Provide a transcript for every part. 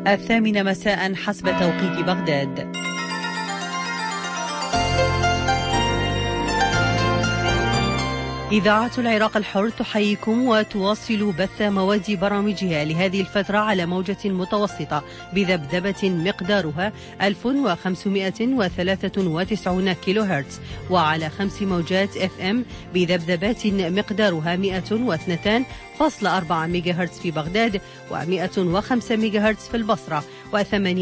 الثامنة مساء حسب توقيت بغداد. إذاعة العراق الحر تحييكم وتواصل بث مواد برامجها لهذه الفترة على موجة متوسطة بذبذبة مقدارها 1593 كيلو هرتز، وعلى 5 موجات FM بذبذبات مقدارها 102.4 ميجا هرتز في بغداد، و105 ميجا هرتز في البصرة، و88.4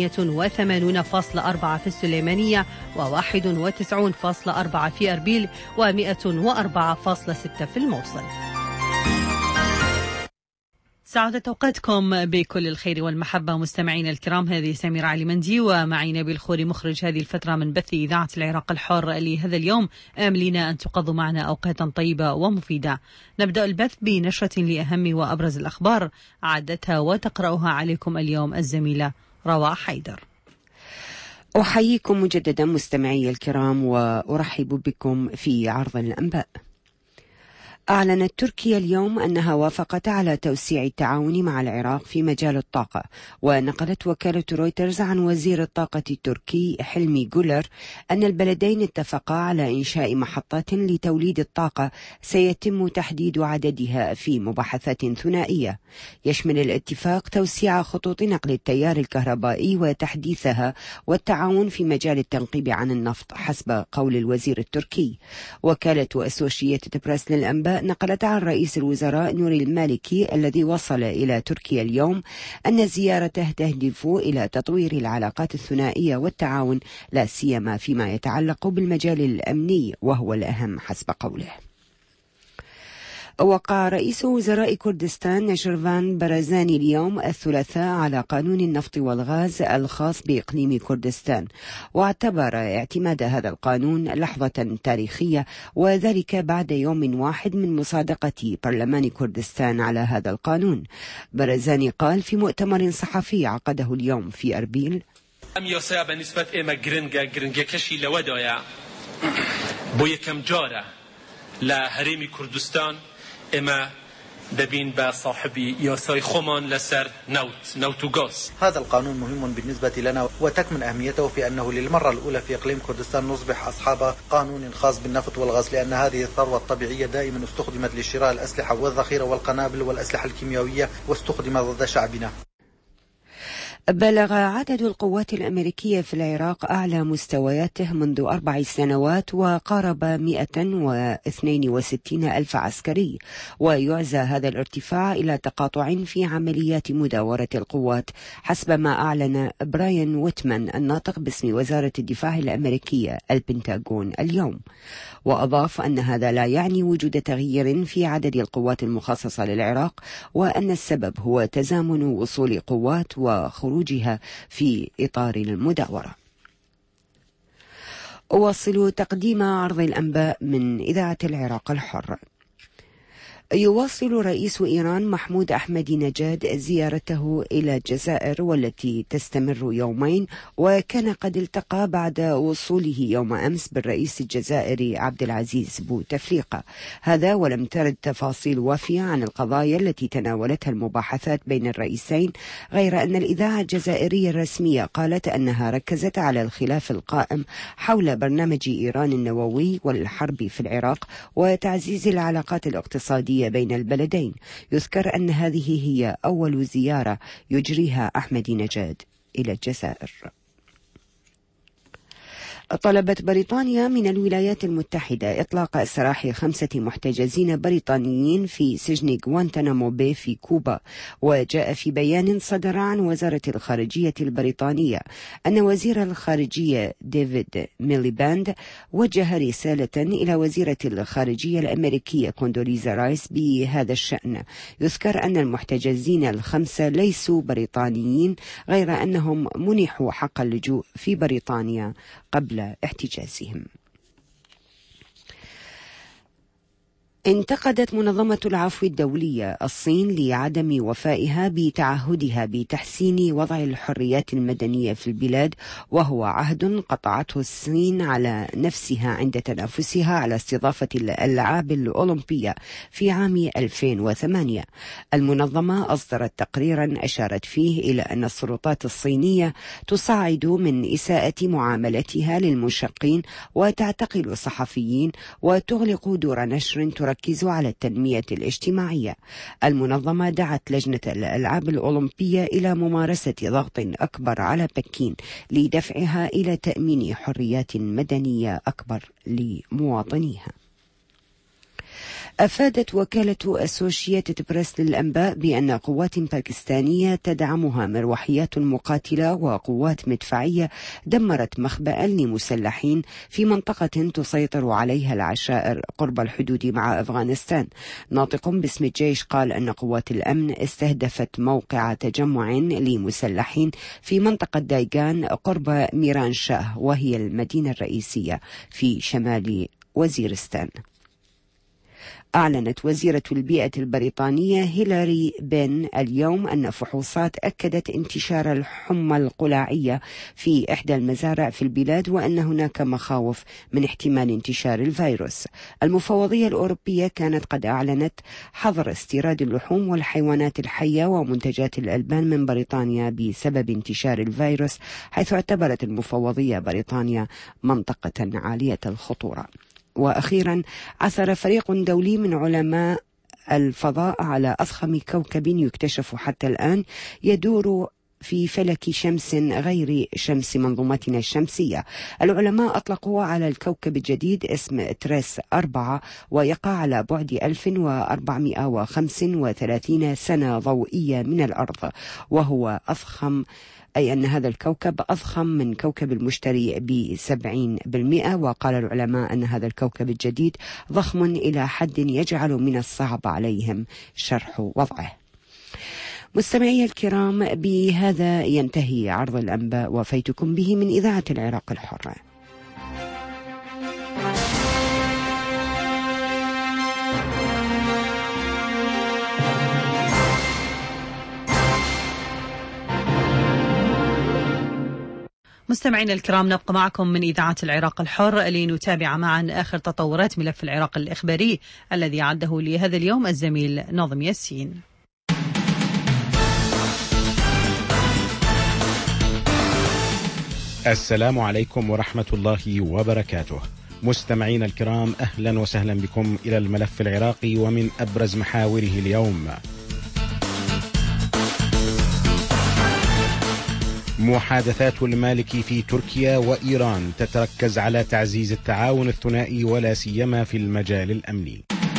في السليمانية، و91.4 في أربيل، و104.6 في الموصل. سعادة أوقاتكم بكل الخير والمحبة مستمعين الكرام. هذه سميرة علي مندي ومعي نبيل خوري مخرج هذه الفترة من بث إذاعة العراق الحر لهذا اليوم. آملين أن تقضوا معنا أوقاتا طيبة ومفيدة. نبدأ البث بنشرة لأهم وأبرز الأخبار عدتها وتقرأها عليكم اليوم الزميلة رواء حيدر. أحييكم مجددا مستمعي الكرام وأرحب بكم في عرض الأنباء. أعلنت تركيا اليوم أنها وافقت على توسيع التعاون مع العراق في مجال الطاقة، ونقلت وكالة رويترز عن وزير الطاقة التركي حلمي جولر أن البلدين اتفقا على إنشاء محطات لتوليد الطاقة سيتم تحديد عددها في مباحثات ثنائية. يشمل الاتفاق توسيع خطوط نقل التيار الكهربائي وتحديثها والتعاون في مجال التنقيب عن النفط حسب قول الوزير التركي. وكالة أسوشيتد بريس للأنباء نقلت عن رئيس الوزراء نوري المالكي الذي وصل إلى تركيا اليوم أن زيارته تهدف إلى تطوير العلاقات الثنائية والتعاون، لا سيما فيما يتعلق بالمجال الأمني وهو الأهم حسب قوله. وقع رئيس وزراء كردستان نشرفان برزاني اليوم الثلاثاء على قانون النفط والغاز الخاص بإقليم كردستان، واعتبر اعتماد هذا القانون لحظة تاريخية، وذلك بعد يوم واحد من مصادقة برلمان كردستان على هذا القانون. برزاني قال في مؤتمر صحفي عقده اليوم في أربيل: ام یاسا بالنسبه اما گرنگه کشی لودایا بو یکم جاره لهرمی کردستان اما دبين بصاحب ياساي خمان لسر نوت وغاز. هذا القانون مهم بالنسبة لنا، وتكمن أهميته في أنه للمرة الأولى في إقليم كردستان نصبح أصحاب قانون خاص بالنفط والغاز، لأن هذه الثروة الطبيعية دائما استخدمت لشراء الأسلحة والذخيرة والقنابل والأسلحة الكيميائية، واستخدمت ضد شعبنا. بلغ عدد القوات الأمريكية في العراق أعلى مستوياته منذ 4 سنوات وقارب 162 ألف عسكري، ويعزى هذا الارتفاع إلى تقاطع في عمليات مداورة القوات حسب ما أعلن براين ويتمان الناطق باسم وزارة الدفاع الأمريكية البنتاغون اليوم. وأضاف أن هذا لا يعني وجود تغيير في عدد القوات المخصصة للعراق، وأن السبب هو تزامن وصول قوات وخروجها في إطار المداورة. أواصل تقديم عرض الأنباء من إذاعة العراق الحر. يواصل رئيس إيران محمود أحمدي نجاد زيارته إلى الجزائر والتي تستمر يومين، وكان قد التقى بعد وصوله يوم أمس بالرئيس الجزائري عبد العزيز بوتفليقة. هذا ولم ترد تفاصيل وافية عن القضايا التي تناولتها المباحثات بين الرئيسين، غير أن الإذاعة الجزائرية الرسمية قالت أنها ركزت على الخلاف القائم حول برنامج إيران النووي والحرب في العراق وتعزيز العلاقات الاقتصادية بين البلدين. يذكر أن هذه هي أول زيارة يجريها أحمدي نجاد إلى الجزائر. طلبت بريطانيا من الولايات المتحدة إطلاق سراح 5 محتجزين بريطانيين في سجن غوانتنامو باي في كوبا. وجاء في بيان صدر عن وزارة الخارجية البريطانية أن وزير الخارجية ديفيد ميليباند وجه رسالة إلى وزيرة الخارجية الأمريكية كوندوليزا رايس بهذا الشأن. يذكر أن المحتجزين ال5 ليسوا بريطانيين، غير أنهم منحوا حق اللجوء في بريطانيا قبل احتجازهم. انتقدت منظمة العفو الدولية الصين لعدم وفائها بتعهدها بتحسين وضع الحريات المدنية في البلاد، وهو عهد قطعته الصين على نفسها عند تنافسها على استضافة الألعاب الأولمبية في عام 2008. المنظمة أصدرت تقريرا أشارت فيه إلى أن السلطات الصينية تصعد من إساءة معاملتها للمشقين وتعتقل الصحفيين وتغلق دور نشر تركز على التنمية الاجتماعية. المنظمة دعت لجنة الألعاب الأولمبية إلى ممارسة ضغط أكبر على بكين لدفعها إلى تأمين حريات مدنية أكبر لمواطنيها. أفادت وكالة أسوشيتد بريس للأنباء بأن قوات باكستانية تدعمها مروحيات مقاتلة وقوات مدفعية دمرت مخبأ لمسلحين في منطقة تسيطر عليها العشائر قرب الحدود مع أفغانستان. ناطق باسم الجيش قال أن قوات الأمن استهدفت موقع تجمع لمسلحين في منطقة دايغان قرب ميران شاه، وهي المدينة الرئيسية في شمال وزيرستان. أعلنت وزيرة البيئة البريطانية هيلاري بين اليوم أن فحوصات أكدت انتشار الحمى القلاعية في إحدى المزارع في البلاد، وأن هناك مخاوف من احتمال انتشار الفيروس. المفوضية الأوروبية كانت قد أعلنت حظر استيراد اللحوم والحيوانات الحية ومنتجات الألبان من بريطانيا بسبب انتشار الفيروس، حيث اعتبرت المفوضية بريطانيا منطقة عالية الخطورة. وأخيرا عثر فريق دولي من علماء الفضاء على أضخم كوكب يكتشف حتى الآن يدور في فلك شمس غير شمس منظومتنا الشمسية. العلماء أطلقوا على الكوكب الجديد اسم تريس 4، ويقع على بعد 1435 سنة ضوئية من الأرض، وهو أضخم، أي أن هذا الكوكب أضخم من كوكب المشتري ب70%. وقال العلماء أن هذا الكوكب الجديد ضخم إلى حد يجعل من الصعب عليهم شرح وضعه. مستمعي الكرام، بهذا ينتهي عرض الأنباء وفيتكم به من إذاعة العراق الحرة. مستمعينا الكرام، نبقى معكم من إذاعة العراق الحر لنتابع معا آخر تطورات ملف العراق الإخباري الذي عده لهذا اليوم الزميل ناظم ياسين. السلام عليكم ورحمة الله وبركاته. مستمعينا الكرام، أهلا وسهلا بكم إلى الملف العراقي ومن أبرز محاوره اليوم. محادثات المالكي في تركيا وإيران تتركز على تعزيز التعاون الثنائي ولا سيما في المجال الأمني.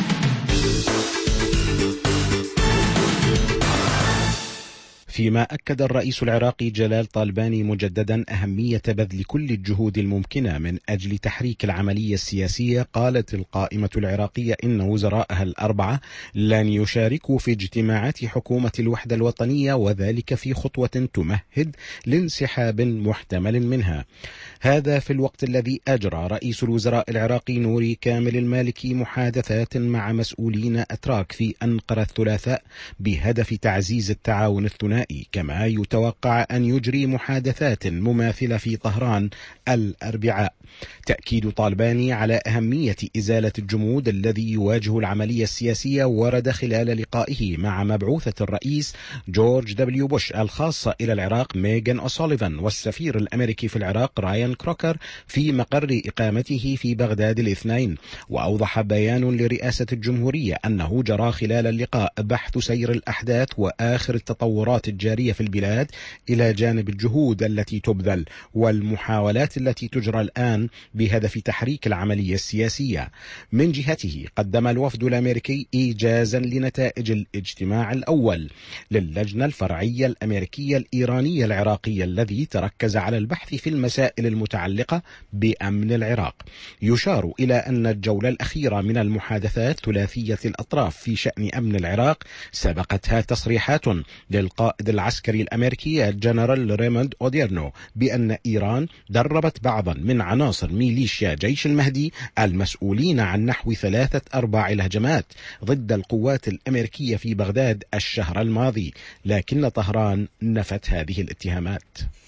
فيما أكد الرئيس العراقي جلال طالباني مجددا أهمية بذل كل الجهود الممكنة من أجل تحريك العملية السياسية، قالت القائمة العراقية إن وزرائها الأربعة لن يشاركوا في اجتماعات حكومة الوحدة الوطنية، وذلك في خطوة تمهد لانسحاب محتمل منها. هذا في الوقت الذي أجرى رئيس الوزراء العراقي نوري كامل المالكي محادثات مع مسؤولين أتراك في أنقرة الثلاثاء بهدف تعزيز التعاون الثنائي، كما يتوقع أن يجري محادثات مماثلة في طهران الأربعاء. تأكيد طالباني على أهمية إزالة الجمود الذي يواجه العملية السياسية ورد خلال لقائه مع مبعوثة الرئيس جورج دبليو بوش الخاصة إلى العراق ميغان أوسوليفان والسفير الأمريكي في العراق رايان كروكر في مقر إقامته في بغداد الاثنين. وأوضح بيان لرئاسة الجمهورية أنه جرى خلال اللقاء بحث سير الأحداث وآخر التطورات الجارية في البلاد، إلى جانب الجهود التي تبذل والمحاولات التي تجرى الآن بهدف تحريك العملية السياسية. من جهته قدم الوفد الأمريكي إيجازا لنتائج الاجتماع الأول للجنة الفرعية الأمريكية الإيرانية العراقية الذي تركز على البحث في المسائل المتعلقة بأمن العراق. يشار إلى أن الجولة الأخيرة من المحادثات ثلاثية الأطراف في شأن أمن العراق سبقتها تصريحات للقائد النقد العسكري الأمريكي الجنرال ريموند أوديرنو بأن إيران دربت بعضا من عناصر ميليشيا جيش المهدي المسؤولين عن نحو 3/4 الهجمات ضد القوات الأمريكية في بغداد الشهر الماضي، لكن طهران نفت هذه الاتهامات.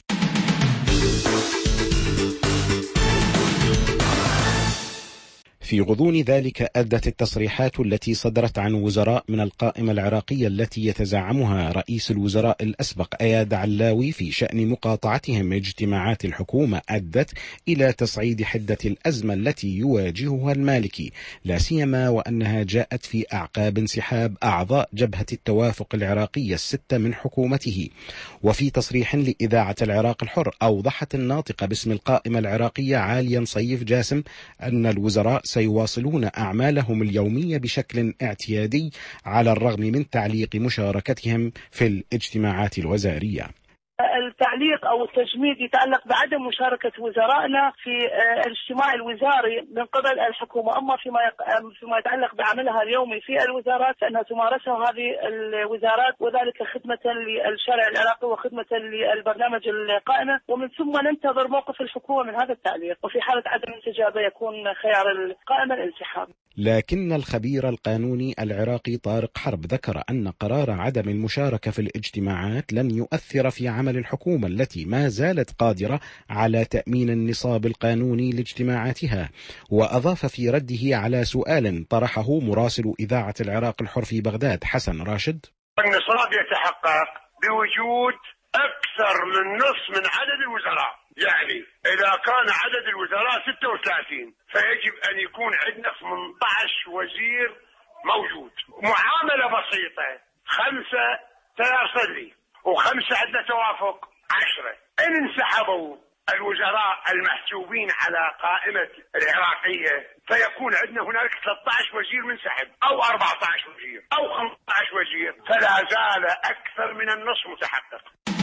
في غضون ذلك أدت التصريحات التي صدرت عن وزراء من القائمة العراقية التي يتزعمها رئيس الوزراء الأسبق أياد علاوي في شأن مقاطعتهم اجتماعات الحكومة أدت إلى تصعيد حدة الأزمة التي يواجهها المالكي، لا سيما وأنها جاءت في أعقاب انسحاب أعضاء جبهة التوافق العراقية 6 من حكومته. وفي تصريح لإذاعة العراق الحر أوضحت الناطقة باسم القائمة العراقية عاليا صيف جاسم أن الوزراء سيواصلون أعمالهم اليومية بشكل اعتيادي على الرغم من تعليق مشاركتهم في الاجتماعات الوزارية. التعليق أو التجميد يتعلق بعدم مشاركة وزرائنا في الاجتماع الوزاري من قبل الحكومة. أما فيما يتعلق بعملها اليومي في الوزارات فإنها تمارسها هذه الوزارات، وذلك خدمة للشارع العراقي وخدمة للبرنامج القائمة، ومن ثم ننتظر موقف الحكومة من هذا التعليق، وفي حالة عدم الاستجابة يكون خيار القائمة الانسحاب. لكن الخبير القانوني العراقي طارق حرب ذكر أن قرار عدم المشاركة في الاجتماعات لن يؤثر في عمل الحكومة التي ما زالت قادرة على تأمين النصاب القانوني لاجتماعاتها. وأضاف في رده على سؤال طرحه مراسل إذاعة العراق الحر في بغداد حسن راشد: النصاب يتحقق بوجود أكثر من نصف من عدد الوزراء، يعني إذا كان عدد الوزراء 36 فيجب أن يكون عندنا 18 وزير موجود. معاملة بسيطة، 5 تيار صدري و5 عندنا توافق 10. إن انسحبوا الوزراء المحسوبين على قائمة العراقية فيكون عندنا هنالك 13 وزير منسحب أو 14 وزير أو 15 وزير، فلا زال أكثر من النصف متحقق.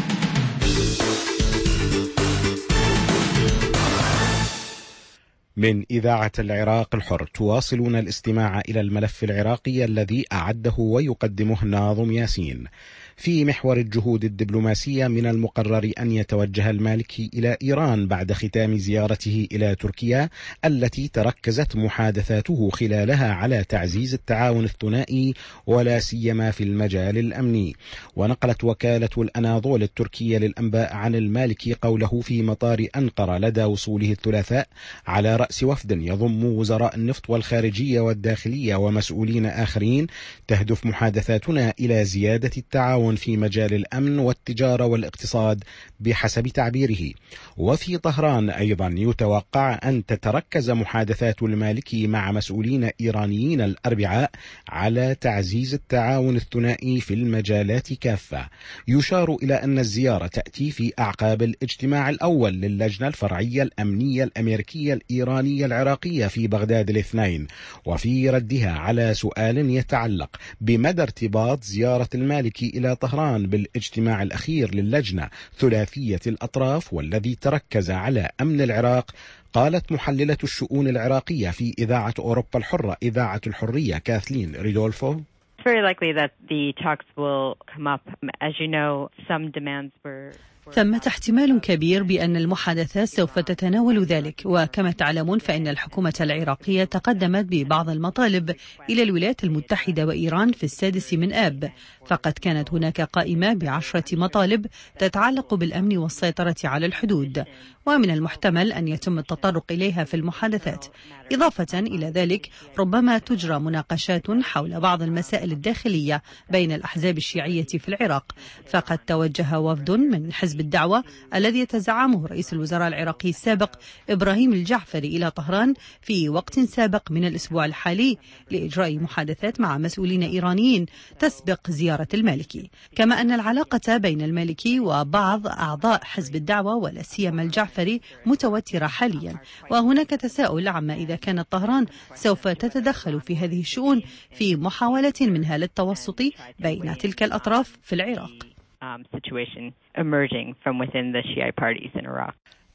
من إذاعة العراق الحر تواصلون الاستماع إلى الملف العراقي الذي أعده ويقدمه ناظم ياسين. في محور الجهود الدبلوماسية من المقرر أن يتوجه المالكي إلى إيران بعد ختام زيارته إلى تركيا التي تركزت محادثاته خلالها على تعزيز التعاون الثنائي ولا سيما في المجال الأمني. ونقلت وكالة الأناضول التركية للأنباء عن المالكي قوله في مطار أنقرة لدى وصوله الثلاثاء على رأس وفد يضم وزراء النفط والخارجية والداخلية ومسؤولين آخرين: تهدف محادثاتنا إلى زيادة التعاون في مجال الأمن والتجارة والاقتصاد بحسب تعبيره. وفي طهران أيضا يتوقع أن تتركز محادثات المالكي مع مسؤولين إيرانيين الأربعاء على تعزيز التعاون الثنائي في المجالات كافة. يشار إلى أن الزيارة تأتي في أعقاب الاجتماع الأول للجنة الفرعية الأمنية الأمريكية الإيرانية العراقية في بغداد الاثنين. وفي ردها على سؤال يتعلق بمدى ارتباط زيارة المالكي إلى طهران بالاجتماع الأخير للجنة ثلاثية الأطراف والذي تركز على أمن العراق، قالت محللة الشؤون العراقية في إذاعة أوروبا الحرة إذاعة الحرية كاثلين ريدولفو: very likely that the talks will come up. As you know, some demands were ثمة احتمال كبير بأن المحادثات سوف تتناول ذلك، وكما تعلمون فإن الحكومة العراقية تقدمت ببعض المطالب إلى الولايات المتحدة وإيران في 6 من آب، فقد كانت هناك قائمة ب10 مطالب تتعلق بالأمن والسيطرة على الحدود، ومن المحتمل أن يتم التطرق إليها في المحادثات. إضافة إلى ذلك ربما تجرى مناقشات حول بعض المسائل الداخلية بين الأحزاب الشيعية في العراق. فقد توجه وفد من حزب الدعوة الذي يتزعمه رئيس الوزراء العراقي السابق إبراهيم الجعفري إلى طهران في وقت سابق من الأسبوع الحالي لإجراء محادثات مع مسؤولين إيرانيين تسبق زيارة المالكي. كما أن العلاقة بين المالكي وبعض أعضاء حزب الدعوة ولا سيما الجعفري متوترة حاليا، وهناك تساؤل عما إذا كانت طهران سوف تتدخل في هذه الشؤون في محاولة منها للتوسط بين تلك الأطراف في العراق. situation emerging from within the Shiite parties in Iraq.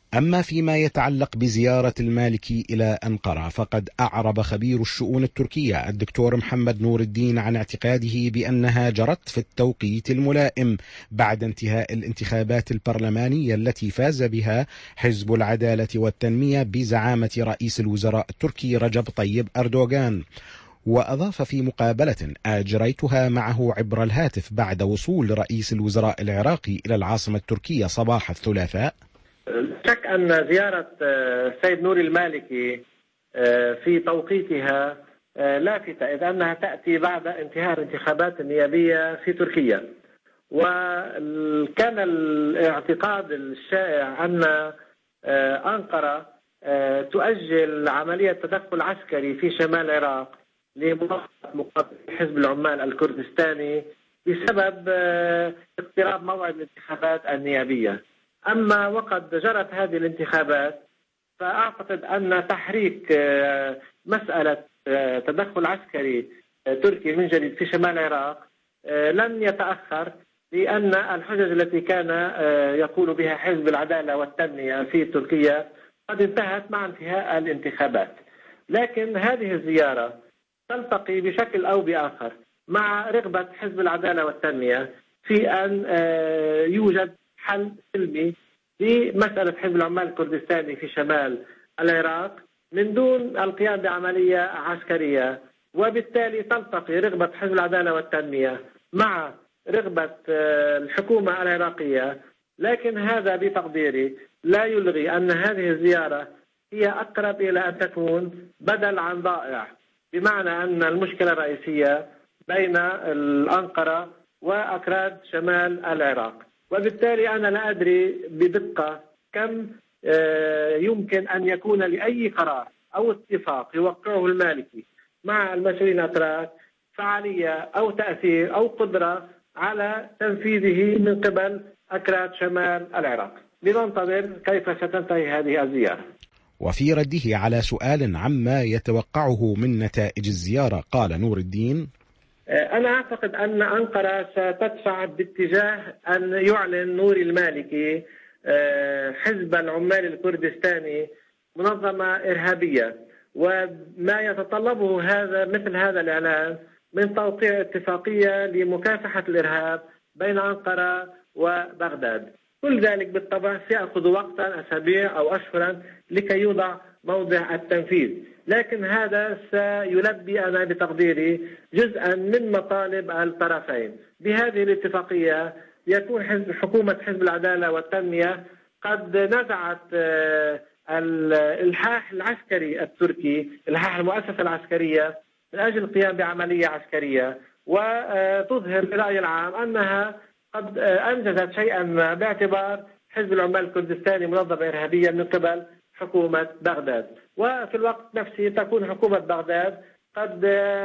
أما فيما يتعلق بزيارة المالكي إلى أنقرة، فقد أعرب خبير الشؤون التركية الدكتور محمد نور الدين عن اعتقاده بأنها جرت في التوقيت الملائم بعد انتهاء الانتخابات البرلمانية التي فاز بها حزب العدالة والتنمية بزعامة رئيس الوزراء التركي رجب طيب أردوغان. وأضاف في مقابلة أجريتها معه عبر الهاتف بعد وصول رئيس الوزراء العراقي إلى العاصمة التركية صباح الثلاثاء: شك أن زيارة السيد نور المالكي في توقيتها لافتة، إذ أنها تأتي بعد انتهاء الانتخابات النيابية في تركيا. وكان الاعتقاد الشائع أن أنقرة تؤجل عملية تدخل عسكري في شمال العراق لمناصرة مقاتلي حزب العمال الكردستاني بسبب اقتراب موعد الانتخابات النيابية. أما وقد جرت هذه الانتخابات، فأعتقد أن تحريك مسألة تدخل عسكري تركي من جديد في شمال العراق لن يتأخر، لأن الحجج التي كان يقول بها حزب العدالة والتنمية في تركيا قد انتهت مع انتهاء الانتخابات. لكن هذه الزيارة تلتقي بشكل أو بآخر مع رغبة حزب العدالة والتنمية في أن يوجد حل سلمي لمسألة حزب العمال الكردستاني في شمال العراق من دون القيام بعملية عسكرية. وبالتالي تلتقي رغبة حزب العدالة والتنمية مع رغبة الحكومة العراقية. لكن هذا بتقديري لا يلغي أن هذه الزيارة هي أقرب إلى أن تكون بدل عن ضائع، بمعنى أن المشكلة الرئيسية بين أنقرة وأكراد شمال العراق. وبالتالي أنا لا أدري بدقة كم يمكن أن يكون لأي قرار أو اتفاق يوقعه المالكي مع المسؤولين الأتراك فعالية أو تأثير أو قدرة على تنفيذه من قبل أكراد شمال العراق. لننتظر كيف ستنتهي هذه الزيارة. وفي رده على سؤال عما يتوقعه من نتائج الزيارة، قال نور الدين: أنا أعتقد أن أنقرة ستدفع باتجاه أن يعلن نور المالكي حزب العمال الكردستاني منظمة إرهابية، وما يتطلبه مثل هذا الإعلان من توقيع اتفاقية لمكافحة الإرهاب بين أنقرة وبغداد. كل ذلك بالطبع سيأخذ وقتا، أسابيع أو أشهرا، لكي يوضع موضع التنفيذ. لكن هذا سيلبي أنا بتقديري جزءا من مطالب الطرفين. بهذه الاتفاقية يكون حكومة حزب العدالة والتنمية قد نزعت الإلحاح العسكري التركي، إلحاح المؤسسة العسكرية من أجل القيام بعملية عسكرية، وتظهر للرأي العام أنها قد أنجزت شيئا ما، باعتبار حزب العمال الكردستاني منظمة إرهابية من قبل حكومة بغداد. وفي الوقت نفسه تكون حكومة بغداد قد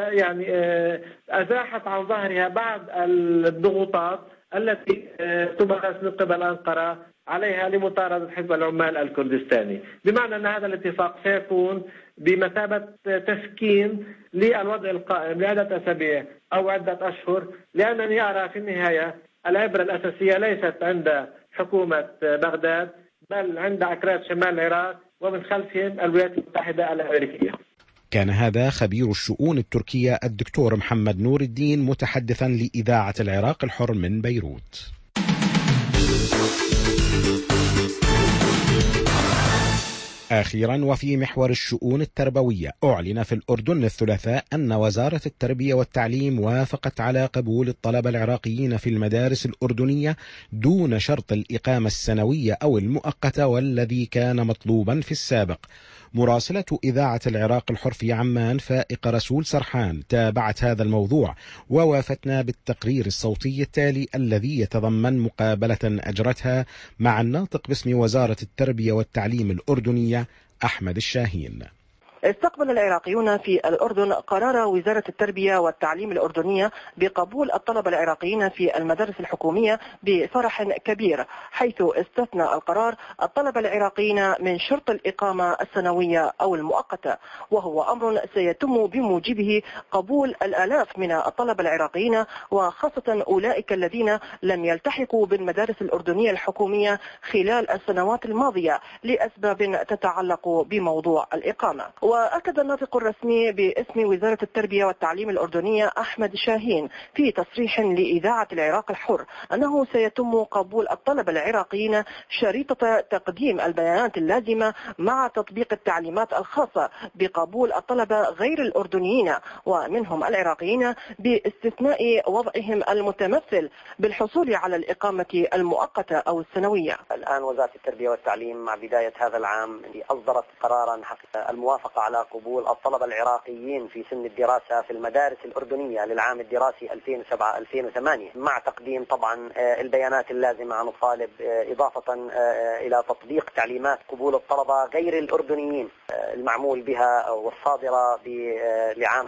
أزاحت عن ظهرها بعض الضغوطات التي تمارس من قبل أنقرة عليها لمطاردة حزب العمال الكردستاني، بمعنى أن هذا الاتفاق سيكون بمثابة تسكين للوضع القائم لعدة أسابيع أو عدة أشهر. لأنني أرى في النهاية العبرة الأساسية ليست عند حكومة بغداد، بل عند أكراد شمال العراق ومن خلفهم الولايات المتحدة الأمريكية. كان هذا خبير الشؤون التركية الدكتور محمد نور الدين متحدثا لإذاعة العراق الحر من بيروت. أخيرا، وفي محور الشؤون التربوية، أعلن في الأردن الثلاثاء أن وزارة التربية والتعليم وافقت على قبول الطلبة العراقيين في المدارس الأردنية دون شرط الإقامة السنوية أو المؤقتة والذي كان مطلوبا في السابق. مراسلة إذاعة العراق الحر في عمان فائق رسول سرحان تابعت هذا الموضوع ووافتنا بالتقرير الصوتي التالي الذي يتضمن مقابلة أجرتها مع الناطق باسم وزارة التربية والتعليم الأردنية أحمد الشاهين. استقبل العراقيون في الأردن قرار وزارة التربية والتعليم الأردنية بقبول الطلبة العراقيين في المدارس الحكومية بفرح كبير، حيث استثنى القرار الطلبة العراقيين من شرط الإقامة السنوية أو المؤقتة، وهو أمر سيتم بموجبه قبول الآلاف من الطلبة العراقيين، وخاصة أولئك الذين لم يلتحقوا بالمدارس الأردنية الحكومية خلال السنوات الماضية لأسباب تتعلق بموضوع الإقامة. وأكد الناطق الرسمي باسم وزارة التربية والتعليم الأردنية أحمد شاهين في تصريح لإذاعة العراق الحر أنه سيتم قبول الطلبة العراقيين شريطة تقديم البيانات اللازمة مع تطبيق التعليمات الخاصة بقبول الطلبة غير الأردنيين ومنهم العراقيين، باستثناء وضعهم المتمثل بالحصول على الإقامة المؤقتة أو السنوية. الآن وزارة التربية والتعليم مع بداية هذا العام أصدرت قرارا الموافقة على قبول الطلبة العراقيين في سن الدراسة في المدارس الأردنية للعام الدراسي 2007-2008 مع تقديم طبعا البيانات اللازمة عن الطالب، إضافة إلى تطبيق تعليمات قبول الطلبة غير الأردنيين المعمول بها والصادرة لعام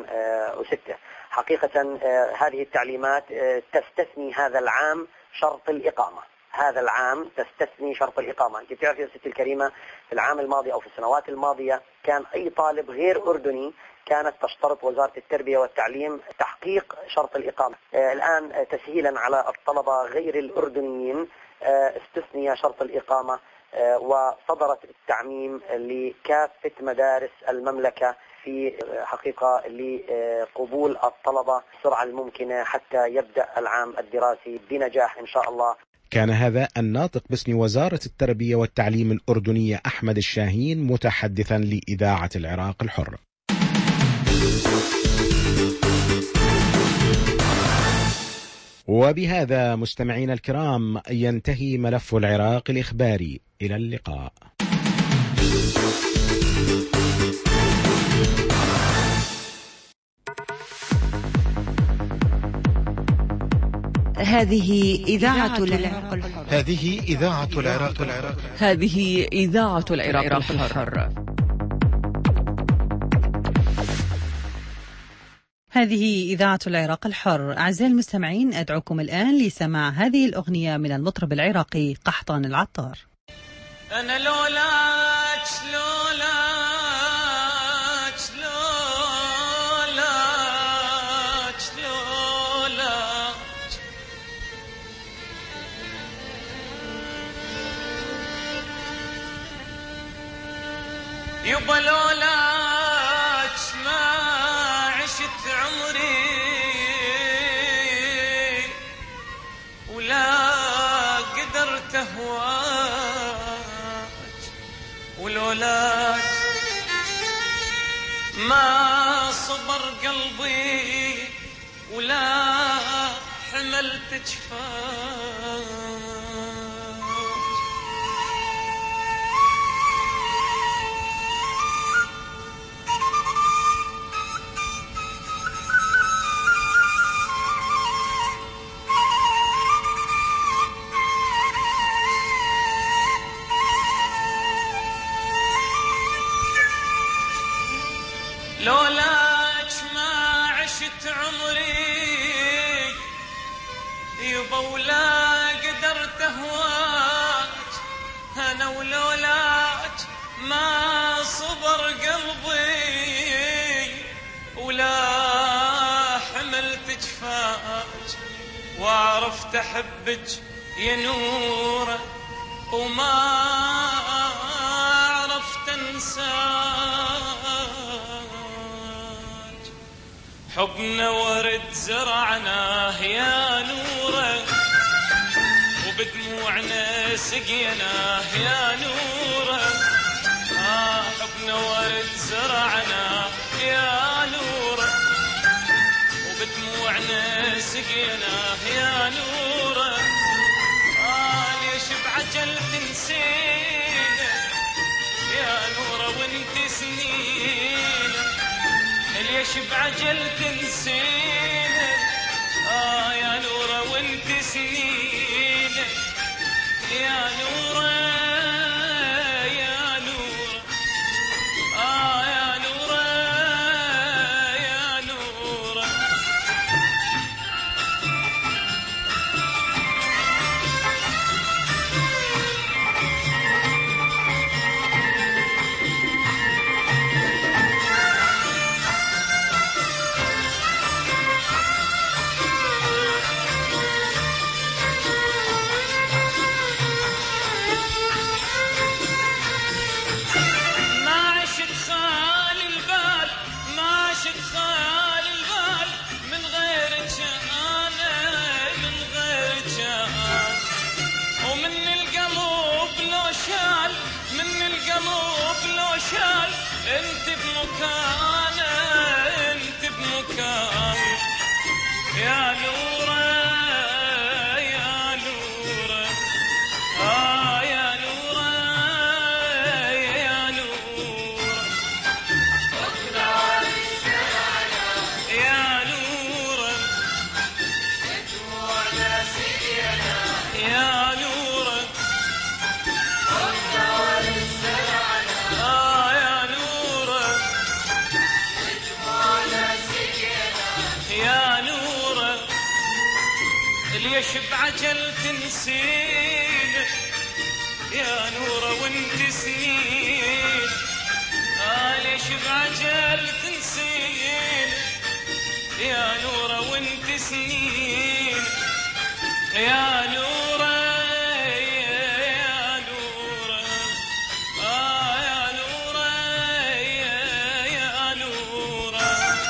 2006. حقيقة هذه التعليمات تستثني هذا العام شرط الإقامة. هذا العام تستثني شرط الإقامة. أنت بتعرفي يا ستي الكريمة في العام الماضي أو في السنوات الماضية كان أي طالب غير أردني كانت تشترط وزارة التربية والتعليم تحقيق شرط الإقامة. الآن تسهيلا على الطلبة غير الأردنيين استثني شرط الإقامة، وصدرت التعميم لكافة مدارس المملكة في حقيقة لقبول الطلبة السرعة الممكنة حتى يبدأ العام الدراسي بنجاح إن شاء الله. كان هذا الناطق باسم وزارة التربية والتعليم الأردنية أحمد الشاهين متحدثا لإذاعة العراق الحر. وبهذا مستمعينا الكرام ينتهي ملف العراق الإخباري. إلى اللقاء. هذه إذاعة العراق الحر. هذه إذاعة العراق الحر. هذه إذاعة العراق الحر. هذه إذاعة العراق الحر. أعزائي المستمعين، أدعوكم الآن لسماع هذه الأغنية من المطرب العراقي قحطان العطار. أنا لولاك لولاك لولاك لولاك يبا لولاك ما عشت عمري ولا قدرت أهواك، ولولاك ما صبر قلبي ولا حملت جفاك. لولاك ما عشت عمري يبا ولا قدرت أهواك، أنا ولولاك ما صبر قلبي ولا حملت جفاك، وعرفت أحبك يا نورة وما عرفت أنساك. حبنا ورد زرعناه يا نوره وبدموعنا سقيناه يا نوره. حبنا ورد زرعناه يا نوره وبدموعنا سقيناه يا نوره. ليش بعجل تنسينا يا نوره وانت سنينه، ليش بعجل تنسينا يا نوره وانت سنينه يا نوره يا نوره يا والقلب لو شال انت بمكانه انت بمكانه يا نوره يا نوره يا نوره يا نوره يا نوره يا نوره يا نوره ليش بعجل تنسين يا نوره وانت سنين ليش بعجل تنسين يا نوره وانت سنين يا نوره يا نوره يا نوره يا نوره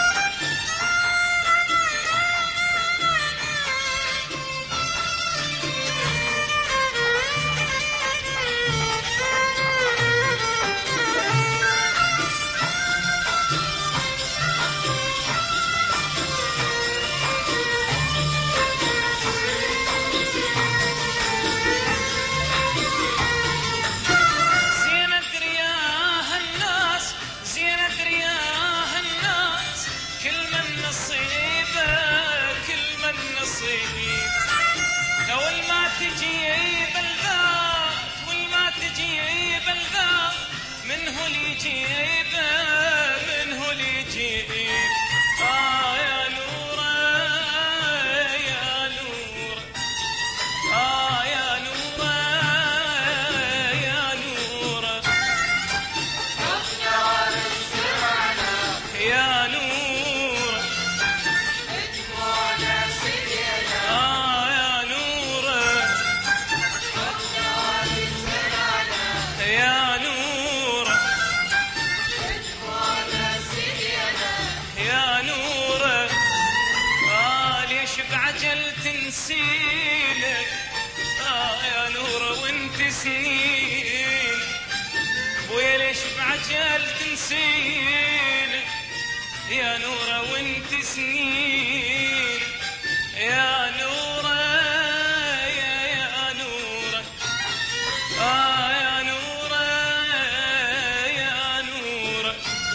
يا نوره وانت سنين يا نوره يا نوره يا نوره يا نوره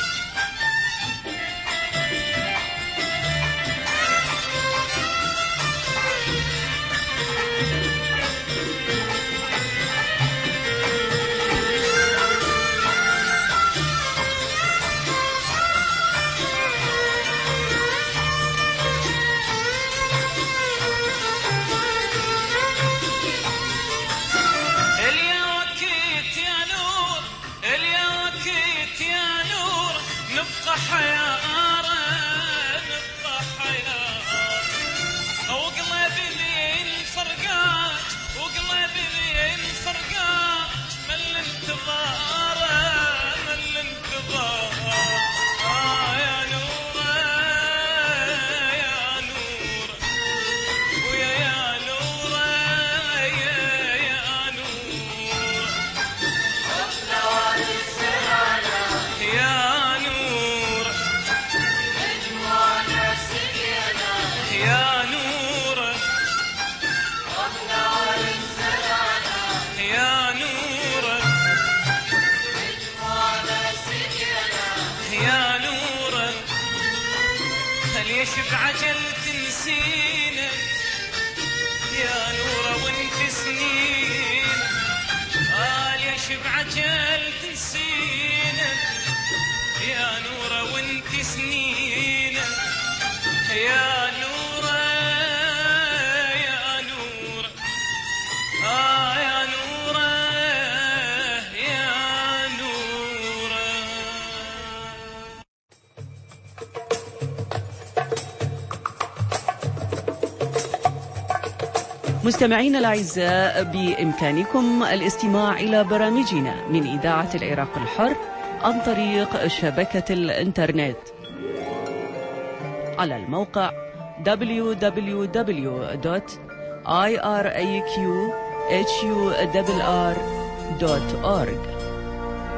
بعجل تنسينا يا نوره وانت سنين ليش بعجل تنسينا يا نوره وانت سنين يا نوره يا نوره يا نوره يا نوره مستمعينا الأعزاء، بإمكانكم الاستماع إلى برامجنا من إذاعة العراق الحر عن طريق شبكة الإنترنت على الموقع www.iraqhurr.org.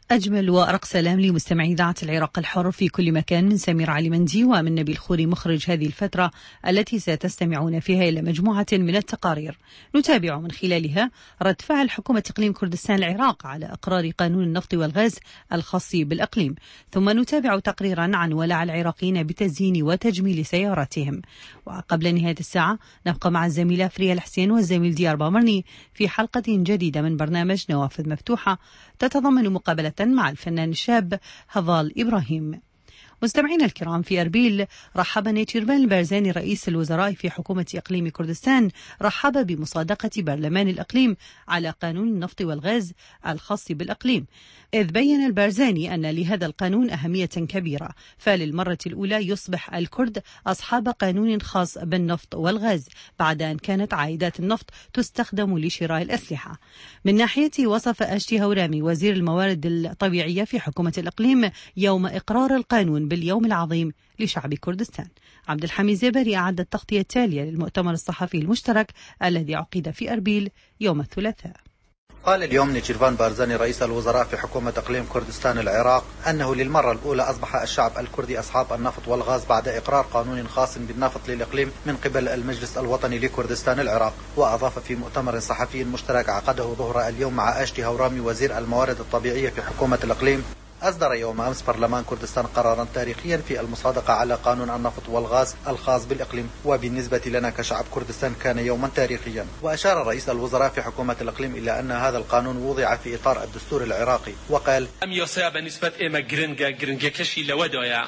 أجمل وأرق سلام لمستمعي إذاعة العراق الحر في كل مكان من سمير علي مندي ومن نبيل خوري مخرج هذه الفترة التي ستستمعون فيها إلى مجموعة من التقارير نتابع من خلالها رد فعل حكومة إقليم كردستان العراق على إقرار قانون النفط والغاز الخاص بالإقليم، ثم نتابع تقريرا عن ولع العراقيين بتزيين وتجميل سياراتهم. وقبل نهاية الساعة نبقى مع الزميلة فريا الحسين والزميل ديار بامرني في حلقة جديدة من برنامج نوافذ مفتوحة تتضمن مقابلة مع الفنان الشاب هضال إبراهيم. مستمعينا الكرام، في أربيل رحب نيتشيرفان البارزاني رئيس الوزراء في حكومة إقليم كردستان رحب بمصادقة برلمان الإقليم على قانون النفط والغاز الخاص بالإقليم، إذ بين البارزاني أن لهذا القانون أهمية كبيرة، فللمرة الأولى يصبح الكرد أصحاب قانون خاص بالنفط والغاز بعد أن كانت عائدات النفط تستخدم لشراء الأسلحة. من ناحيته وصف أشتي هورامي وزير الموارد الطبيعية في حكومة الإقليم يوم إقرار القانون باليوم العظيم لشعب كردستان. عبد الحميد زبري أعد التغطية التالية للمؤتمر الصحفي المشترك الذي عقد في أربيل يوم الثلاثاء. قال اليوم نيتشيرفان بارزاني رئيس الوزراء في حكومة إقليم كردستان العراق أنه للمرة الأولى أصبح الشعب الكردي أصحاب النفط والغاز بعد إقرار قانون خاص بالنفط للإقليم من قبل المجلس الوطني لكردستان العراق. وأضاف في مؤتمر صحفي مشترك عقده ظهر اليوم مع أشتي هورامي وزير الموارد الطبيعية في حكومة الإقليم، أصدر يوم أمس برلمان كردستان قرارا تاريخيا في المصادقة على قانون النفط والغاز الخاص بالإقليم، وبالنسبة لنا كشعب كردستان كان يوما تاريخيا. وأشار رئيس الوزراء في حكومة الإقليم إلى أن هذا القانون وضع في إطار الدستور العراقي، وقال أم يسا بالنسبة إما جرنجا كشي لودايا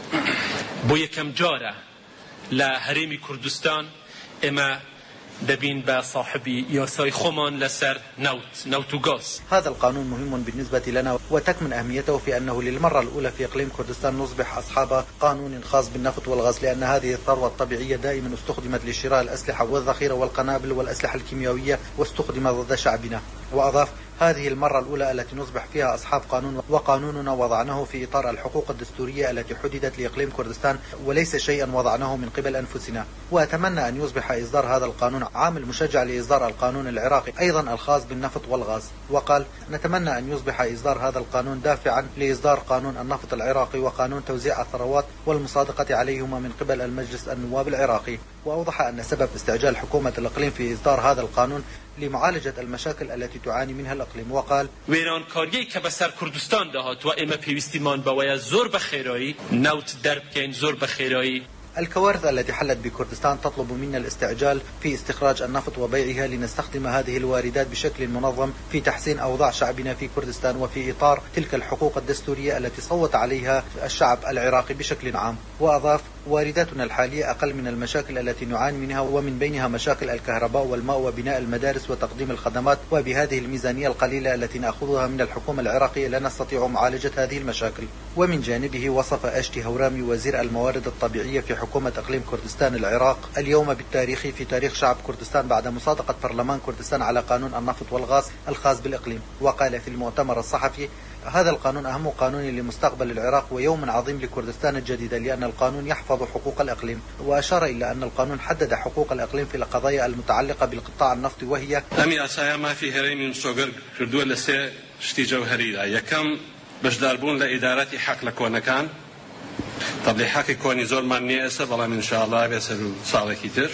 بويا كم جارة لهريمي كردستان إما دبين بصاحبي ياساي خمان لسر نوت وغاز. هذا القانون مهم بالنسبة لنا وتكمن أهميته في أنه للمرة الأولى في إقليم كردستان نصبح أصحاب قانون خاص بالنفط والغاز، لأن هذه الثروة الطبيعية دائما استخدمت لشراء الأسلحة والذخيرة والقنابل والأسلحة الكيميائية واستخدمت ضد شعبنا. وأضاف هذه المرة الأولى التي نصبح فيها أصحاب قانون، وقانوننا وضعناه في إطار الحقوق الدستورية التي حددت لإقليم كردستان وليس شيئا وضعناه من قبل أنفسنا. وأتمنى أن يصبح إصدار هذا القانون عامل مشجع لإصدار القانون العراقي أيضا الخاص بالنفط والغاز. وقال نتمنى أن يصبح إصدار هذا القانون دافعا لإصدار قانون النفط العراقي وقانون توزيع الثروات والمصادقة عليهما من قبل المجلس النواب العراقي. وأوضح أن سبب استعجال حكومة الإقليم في إصدار هذا القانون لمعالجة المشاكل التي تعاني منها الإقليم. وقال ویران کاری که به سر کردستان دهات و اما پیوستیمان باید زور بخیرایی نوت درب کن زور بخیرایی. الكوارث التي حلت بكردستان تطلب منا الاستعجال في استخراج النفط وبيعها لنستخدم هذه الواردات بشكل منظم في تحسين أوضاع شعبنا في كردستان وفي إطار تلك الحقوق الدستورية التي صوت عليها الشعب العراقي بشكل عام. وأضاف وارداتنا الحالية أقل من المشاكل التي نعاني منها، ومن بينها مشاكل الكهرباء والماء وبناء المدارس وتقديم الخدمات، وبهذه الميزانية القليلة التي نأخذها من الحكومة العراقية لا نستطيع معالجة هذه المشاكل. ومن جانبه وصف أشتي هورامي وزير الموارد الطبيعية في حكومة إقليم كردستان العراق اليوم بالتاريخ في تاريخ شعب كردستان بعد مصادقة برلمان كردستان على قانون النفط والغاز الخاص بالإقليم. وقال في المؤتمر الصحفي هذا القانون أهم قانون لمستقبل العراق ويوم عظيم لكردستان الجديدة، لأن القانون يحفظ حقوق الإقليم. وأشار إلى أن القانون حدد حقوق الإقليم في القضايا المتعلقة بالقطاع النفطي، وهي أمي أسايا ما في هرمي مستقر كردوا لسه شتي جوهري يكم بشداربون لإدارتي حق لكونكان طب لحق كوني زور ماني أسر والله إن شاء الله بيسر صالح كتير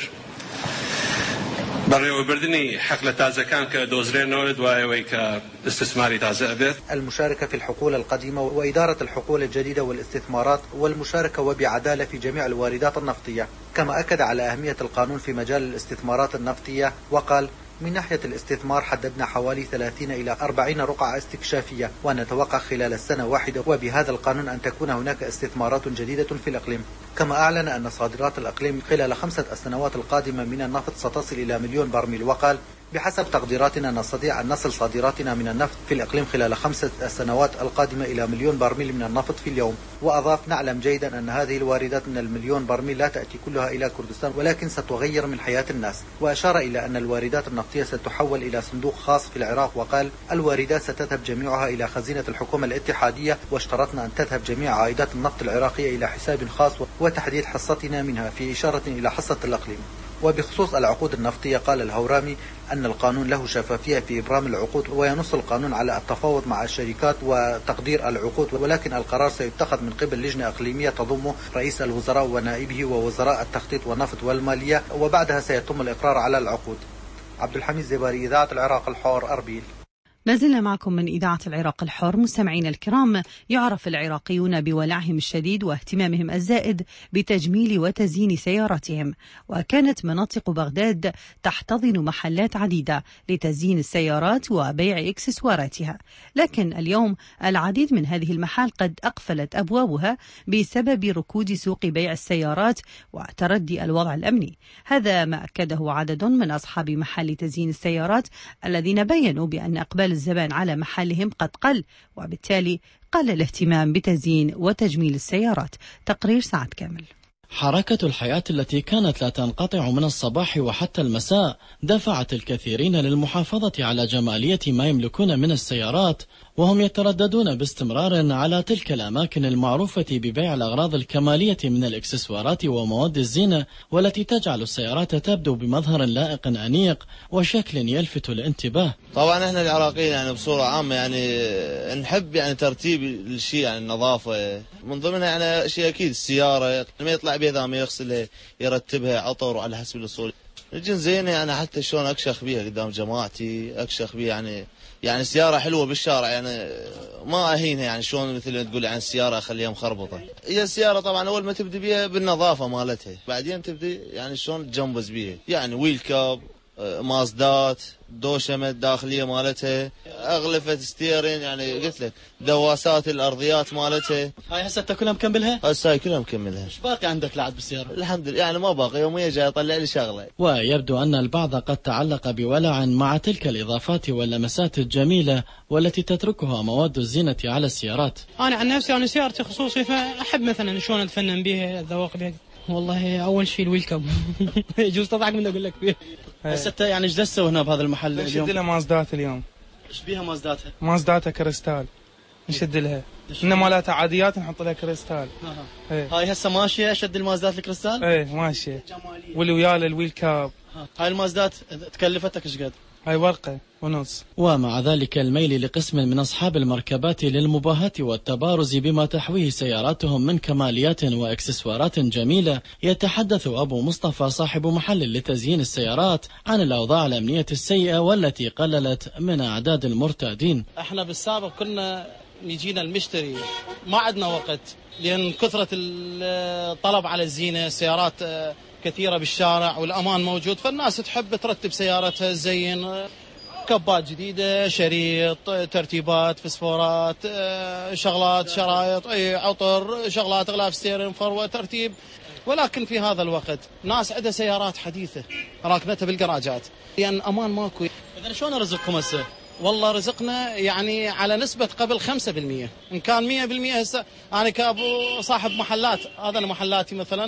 بري وبردني حق لتازة كان كدوزرين نورد ويك استثماري تازة أبيت. المشاركة في الحقول القديمة وإدارة الحقول الجديدة والاستثمارات والمشاركة وبعدالة في جميع الواردات النفطية. كما أكد على أهمية القانون في مجال الاستثمارات النفطية، وقال من ناحية الاستثمار حددنا حوالي 30 إلى 40 رقعة استكشافية، ونتوقع خلال السنة واحدة وبهذا القانون أن تكون هناك استثمارات جديدة في الإقليم. كما أعلن أن صادرات الإقليم خلال 5 السنوات القادمة من النفط ستصل إلى 1,000,000 برميل. وقال بحسب تقديراتنا نستطيع أن نصل صادراتنا من النفط في الإقليم خلال 5 السنوات القادمة إلى 1,000,000 برميل من النفط في اليوم. وأضاف نعلم جيدا أن هذه الواردات من 1,000,000 برميل لا تأتي كلها إلى كردستان ولكن ستغير من حياة الناس. وأشار إلى أن الواردات النفطية ستحول إلى صندوق خاص في العراق، وقال الواردات ستذهب جميعها إلى خزينة الحكومة الاتحادية، واشترطنا أن تذهب جميع عائدات النفط العراقية إلى حساب خاص وتحديد حصتنا منها، في إشارة إلى حصة الإقليم. وبخصوص العقود النفطية قال الهورامي أن القانون له شفافية في إبرام العقود، وينص القانون على التفاوض مع الشركات وتقدير العقود، ولكن القرار سيتخذ من قبل لجنة إقليمية تضم رئيس الوزراء ونائبه ووزراء التخطيط والنفط والمالية، وبعدها سيتم الإقرار على العقود. عبد الحميد زباري، إذاعة العراق الحر، أربيل. ما زلنا معكم من إذاعة العراق الحر. مستمعين الكرام، يعرف العراقيون بولعهم الشديد واهتمامهم الزائد بتجميل وتزيين سياراتهم، وكانت مناطق بغداد تحتضن محلات عديدة لتزيين السيارات وبيع إكسسواراتها، لكن اليوم العديد من هذه المحال قد أقفلت أبوابها بسبب ركود سوق بيع السيارات وتردي الوضع الأمني. هذا ما أكده عدد من أصحاب محل تزيين السيارات الذين بيّنوا بأن إقبال الزبائن على محلهم قد قل، وبالتالي قل الاهتمام بتزيين وتجميل السيارات. تقرير سعد كامل. حركة الحياة التي كانت لا تنقطع من الصباح وحتى المساء دفعت الكثيرين للمحافظة على جمالية ما يملكون من السيارات، وهم يترددون باستمرار على تلك الأماكن المعروفة ببيع الأغراض الكمالية من الإكسسوارات ومواد الزينة، والتي تجعل السيارات تبدو بمظهر لائق أنيق وشكل يلفت الانتباه. طبعا احنا العراقيين يعني بصورة عامة يعني نحب يعني ترتيب الشيء، يعني النظافة من ضمنها يعني شيء أكيد السيارة ما يطلع بها ذا ما يغسلها يرتبها عطر على حسب الأصول. نجي نزينها يعني حتى شلون أكشخ بيها قدام جماعتي، أكشخ بيها يعني سيارة حلوة بالشارع يعني ما أهينها، يعني شلون مثل ما تقول عن السيارة أخليها مخربطة. هي السيارة طبعا أول ما تبدي بيها بالنظافة مالتها، بعدين تبدي يعني شلون تجنبز بيها، يعني ويل كاب، مازدات، دوشمة الداخلية مالتها، أغلفة ستيرين، يعني قلت لك دواسات الأرضيات مالتها. هاي هسه كلها مكملها؟ هسه كلها مكملها. ايش باقي عندك لعب بالسيارة؟ الحمد لله يعني ما باقي، يوميا جاي أطلع لي شغلة. ويبدو أن البعض قد تعلق بولع مع تلك الإضافات واللمسات الجميلة والتي تتركها مواد الزينة على السيارات. أنا عن نفسي أنا سيارتي خصوصي، فأحب مثلا شلون أتفنن بها، الذواق بها. والله أول شيء الويلكم يجوز تضحك من أقول لك فيه. بس أنت يعني ايش تسوي هنا بهذا المحل اليوم؟ نشد لها مازدات اليوم. ايش بيها مازداتها؟ مازداتها كريستال نشد لها، إنما مالتها عاديات نحط لها كريستال. هاي هسه ماشية شد المازدات الكريستال؟ ايه ماشية. واللي ويا الويل كاب. هاي المازدات تكلفتك ايش قد؟ هاي ورقة ونص. ومع ذلك الميل لقسم من أصحاب المركبات للمباهاة والتبارز بما تحويه سياراتهم من كماليات وإكسسوارات جميلة، يتحدث أبو مصطفى صاحب محل لتزيين السيارات عن الأوضاع الأمنية السيئة والتي قللت من أعداد المرتادين. احنا بالسابق كنا يجينا المشتري ما عندنا وقت، لأن كثرة الطلب على الزينة، السيارات كثيرة بالشارع والأمان موجود، فالناس تحب ترتب سيارتها زين، كبات جديدة، شريط، ترتيبات، فسفورات، شغلات، شرايط، عطر، شغلات، غلاف ستيرن، فروة، ترتيب. ولكن في هذا الوقت ناس عندها سيارات حديثة راكنتها بالجراجات، لأن أمان ماكو. إذن شلون رزقكم هسه؟ والله رزقنا يعني على نسبة قبل 5%، إن كان 100% هسه أنا كأبو صاحب محلات، هذا أنا محلاتي مثلا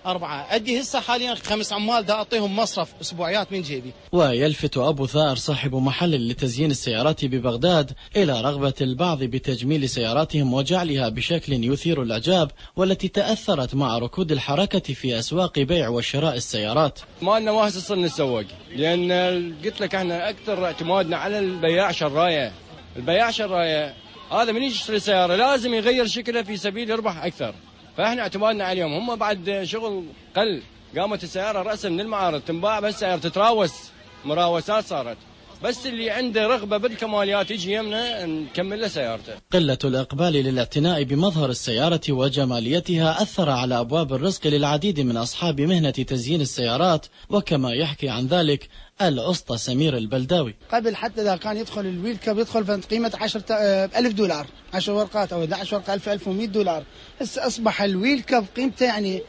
4 أدي هسه حاليا 5 عمال دا أعطيهم مصرف أسبوعيات من جيبي. ويلفت أبو ثائر صاحب محل لتزيين السيارات ببغداد إلى رغبة البعض بتجميل سياراتهم وجعلها بشكل يثير الإعجاب، والتي تأثرت مع ركود الحركة في أسواق بيع وشراء السيارات. ما لنا واحد يصير نتسوق، لأن قلت لك احنا أكثر اعتمادنا على البياع شراية. البياع شراية هذا من يشتري سيارة لازم يغير شكله في سبيل يربح أكثر، فاحنا اعتمادنا عليهم. هم بعد شغل قل، قامت السيارة رأسا من المعارض تنباع، بس سيارة تتراوس، مراوسات صارت، بس اللي عنده رغبة بالكماليات يجي يمنا نكمل له سيارته. قلة الإقبال للاعتناء بمظهر السيارة وجماليتها أثر على أبواب الرزق للعديد من أصحاب مهنة تزيين السيارات، وكما يحكي عن ذلك الأسطى سمير البلداوي. قبل حتى إذا كان يدخل الويل كاب يدخل في قيمة $10,000، 10 ورقات أو 11 ورقة 1100 $. هسه أصبح الويل كاب قيمته يعني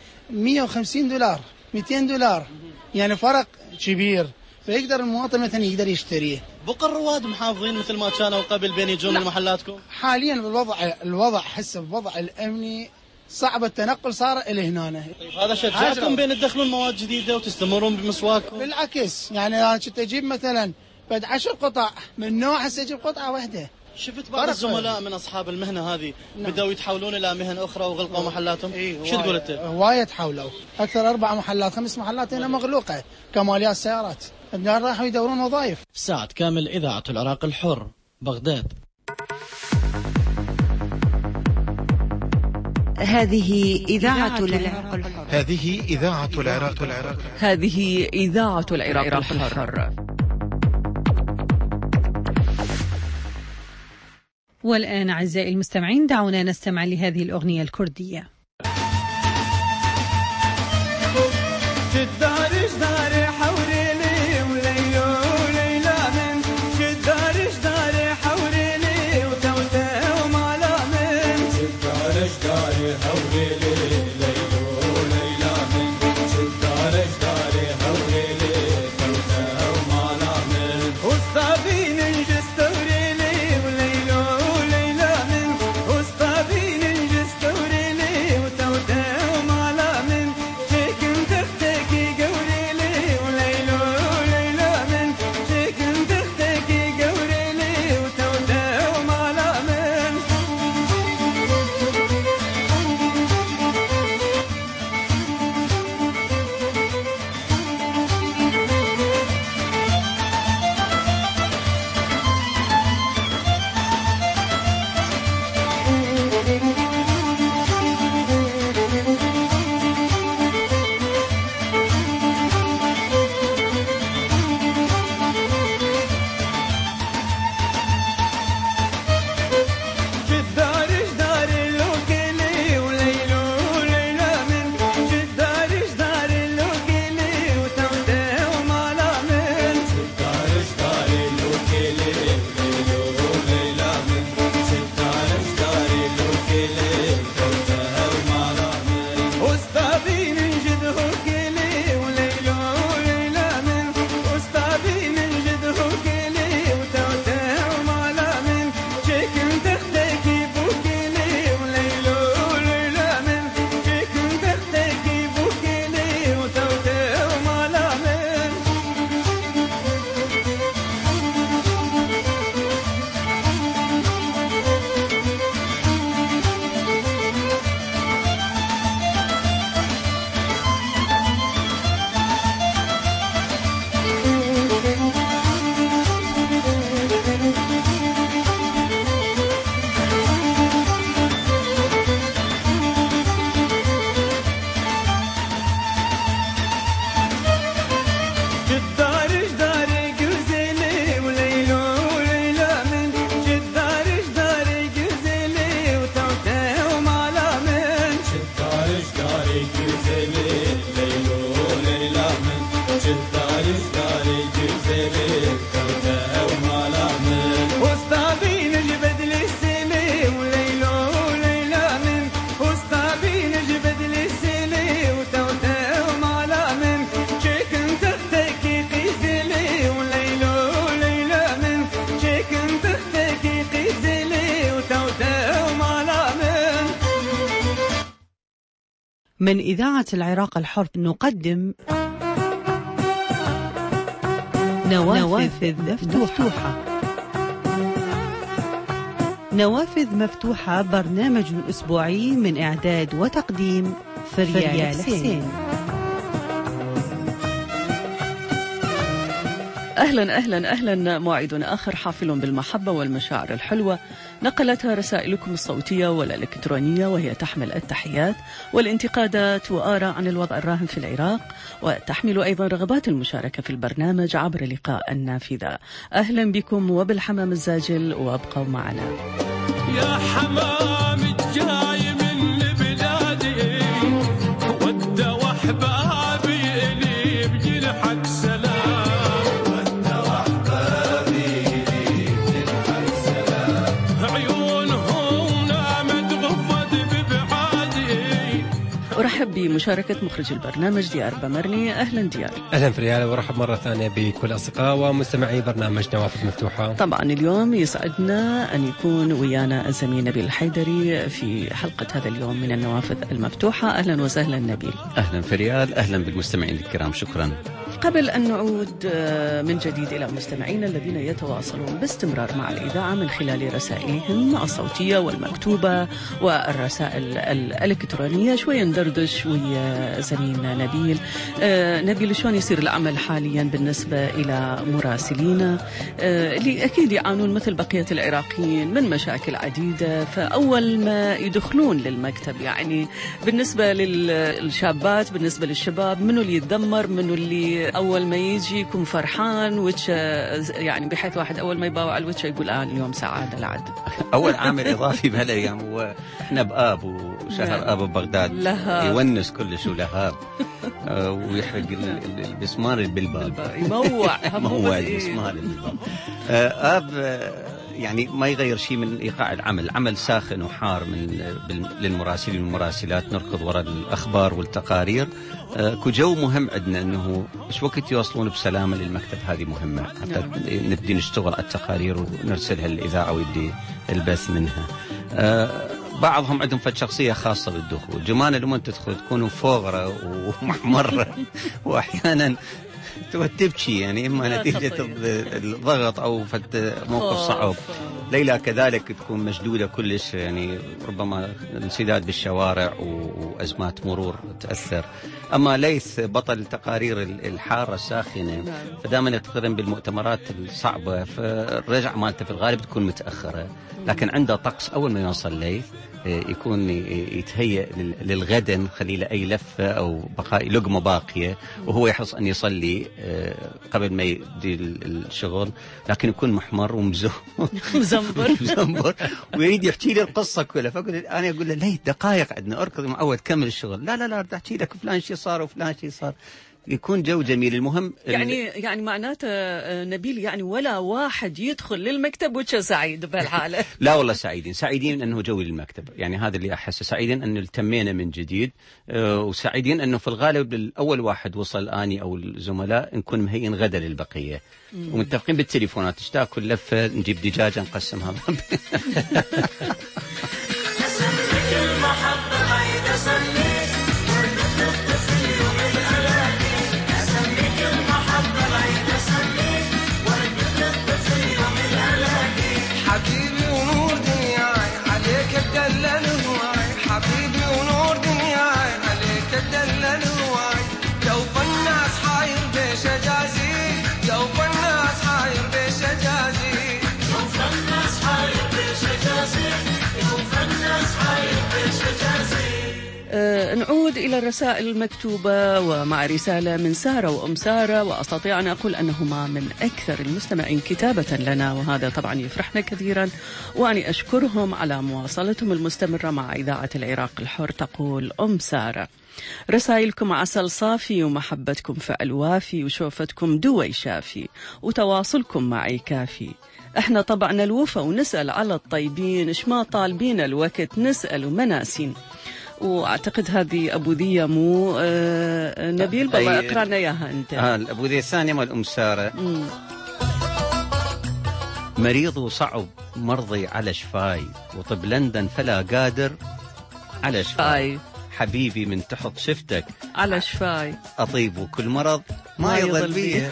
$150 $200، يعني فرق كبير، فيقدر المواطن مثلا يقدر يشتريه. بقى الرواد محافظين مثل ما كانوا قبل بين يجون محلاتكم؟ حاليا الوضع هسه الوضع الأمني صعب، التنقل صار إلى هنا. هذا شجعكم بين تدخلون مواد جديدة وتستمرون بمسواكم؟ بالعكس، يعني أنا كنت أجيب مثلا بعد 10 قطع من نوع، هسه أجيب قطعة واحدة. شفت بعض الزملاء من أصحاب المهنة هذه بدأوا يتحولون إلى مهن أخرى وغلقوا محلاتهم. شو تقول أنت؟ وايد حاولوا، أكثر 4 محلات 5 محلات هنا مغلوقة كماليات سيارات، الناس راحوا يدورون وظائف. سعد كامل، إذاعة العراق الحر، بغداد. هذه إذاعة العراق الحر. هذه إذاعة العراق الحر. هذه إذاعة العراق الحر. والآن أعزائي المستمعين دعونا نستمع لهذه الأغنية الكردية. من إذاعة العراق الحر نقدم نوافذ مفتوحة. نوافذ مفتوحة برنامج أسبوعي من إعداد وتقديم فريال حسين. أهلا أهلا أهلا، موعد آخر حافل بالمحبة والمشاعر الحلوة نقلتها رسائلكم الصوتية والإلكترونية، وهي تحمل التحيات والانتقادات وآراء عن الوضع الراهن في العراق، وتحمل أيضا رغبات المشاركة في البرنامج عبر لقاء النافذة. أهلا بكم وبالحمام الزاجل، وابقوا معنا. يا حمام الجاي من بلادي ود وحبابي إلي بجنحك سلام. أرحب بمشاركة مخرج البرنامج ديار بمرني. أهلا ديار. أهلا فريال، وأرحب مرة ثانية بكل أصدقاء ومستمعي برنامج نوافذ مفتوحة. طبعا اليوم يسعدنا أن يكون ويانا الزميل نبيل الحيدري في حلقة هذا اليوم من النوافذ المفتوحة. أهلا وسهلا نبيل. أهلا فريال، أهلا بالمستمعين الكرام، شكرا. قبل أن نعود من جديد إلى مستمعينا الذين يتواصلون باستمرار مع الإذاعة من خلال رسائلهم الصوتية والمكتوبة والرسائل الإلكترونية، شوية ندردش ويا زميلنا نبيل. نبيل، شلون يصير العمل حاليا بالنسبة إلى مراسلينا اللي أكيد يعانون مثل بقية العراقيين من مشاكل عديدة؟ فأول ما يدخلون للمكتب يعني بالنسبة للشابات، بالنسبة للشباب، منو اللي يتذمر، منو اللي أول ما يجي يكون فرحان وش يعني بحيث واحد أول ما يباوع على الوجه يقول اليوم سعادة العد؟ أول عامل إضافي بهالأيام هو إحنا بآب وشهر آب ببغداد يونس كلش ولهاب ويحرق البسمار بالباب، يموع البسمار بالباب. آب يعني ما يغير شيء من إيقاع العمل، عمل ساخن وحار للمراسلين والمراسلات، نركض وراء الأخبار والتقارير. كجو مهم عندنا أنه إيش وقت يوصلون بسلامة للمكتب، هذه مهمة حتى نبدي نشتغل على التقارير ونرسلها للإذاعة ويبدي البث منها. بعضهم عندهم شخصية خاصة بالدخول، جمانة لما تدخل تكونوا فوغرة ومحمرة وأحيانا تبكي، يعني إما نتيجة الضغط أو موقف صعب. ليلى كذلك تكون مشدودة كلش، يعني ربما انسداد بالشوارع وأزمات مرور تأثر. أما ليث بطل التقارير الحارة الساخنة فدائما يقترن بالمؤتمرات الصعبة، فالرجع مالته في الغالب تكون متأخرة، لكن عنده طقس أول ما يوصل ليث يكون يتهيأ للغد، خليل أي لفة أو بقاء لقمة باقية، وهو يحرص أن يصلي قبل ما يدي الشغل، لكن يكون محمر ومزنبر ويريد يحكي لي القصة كلها. أنا أقول له ليه دقائق عندنا، أركض معود كمل الشغل. لا بدي أحكي لك فلان شيء صار وفلان شيء صار، يكون جو جميل. المهم يعني معناته نبيل يعني ولا واحد يدخل للمكتب وجهه سعيد بهالحالة. لا والله سعيدين انه جوي للمكتب، يعني هذا اللي احسه، سعيدين انه التمينا من جديد، وسعيدين انه في الغالب الاول واحد وصل اني او الزملاء نكون مهيئين غدا للبقيه، ومتفقين بالتليفونات ايش تاكل لفه، نجيب دجاجه نقسمها. نعود إلى الرسائل المكتوبة، ومع رسالة من سارة وأم سارة، وأستطيع أن أقول أنهما من أكثر المستمعين كتابة لنا، وهذا طبعا يفرحنا كثيرا، وأني أشكرهم على مواصلتهم المستمرة مع إذاعة العراق الحر. تقول أم سارة: رسائلكم عسل صافي، ومحبتكم فعل وافي، وشوفتكم دوي شافي، وتواصلكم معي كافي. احنا طبعا الوفا ونسأل على الطيبين، اش ما طالبين الوقت نسأل ومناسين. واعتقد هذه ابوذيه مو نبيل، بالله اقرا لنا اياها انت. الابوذيه الثانيه مال ام ساره. مريض وصعب مرضي على شفاي، وطب لندن فلا قادر على شفاي. حبيبي من تحط شفتك على شفاي، اطيب وكل مرض ما يضل بيه.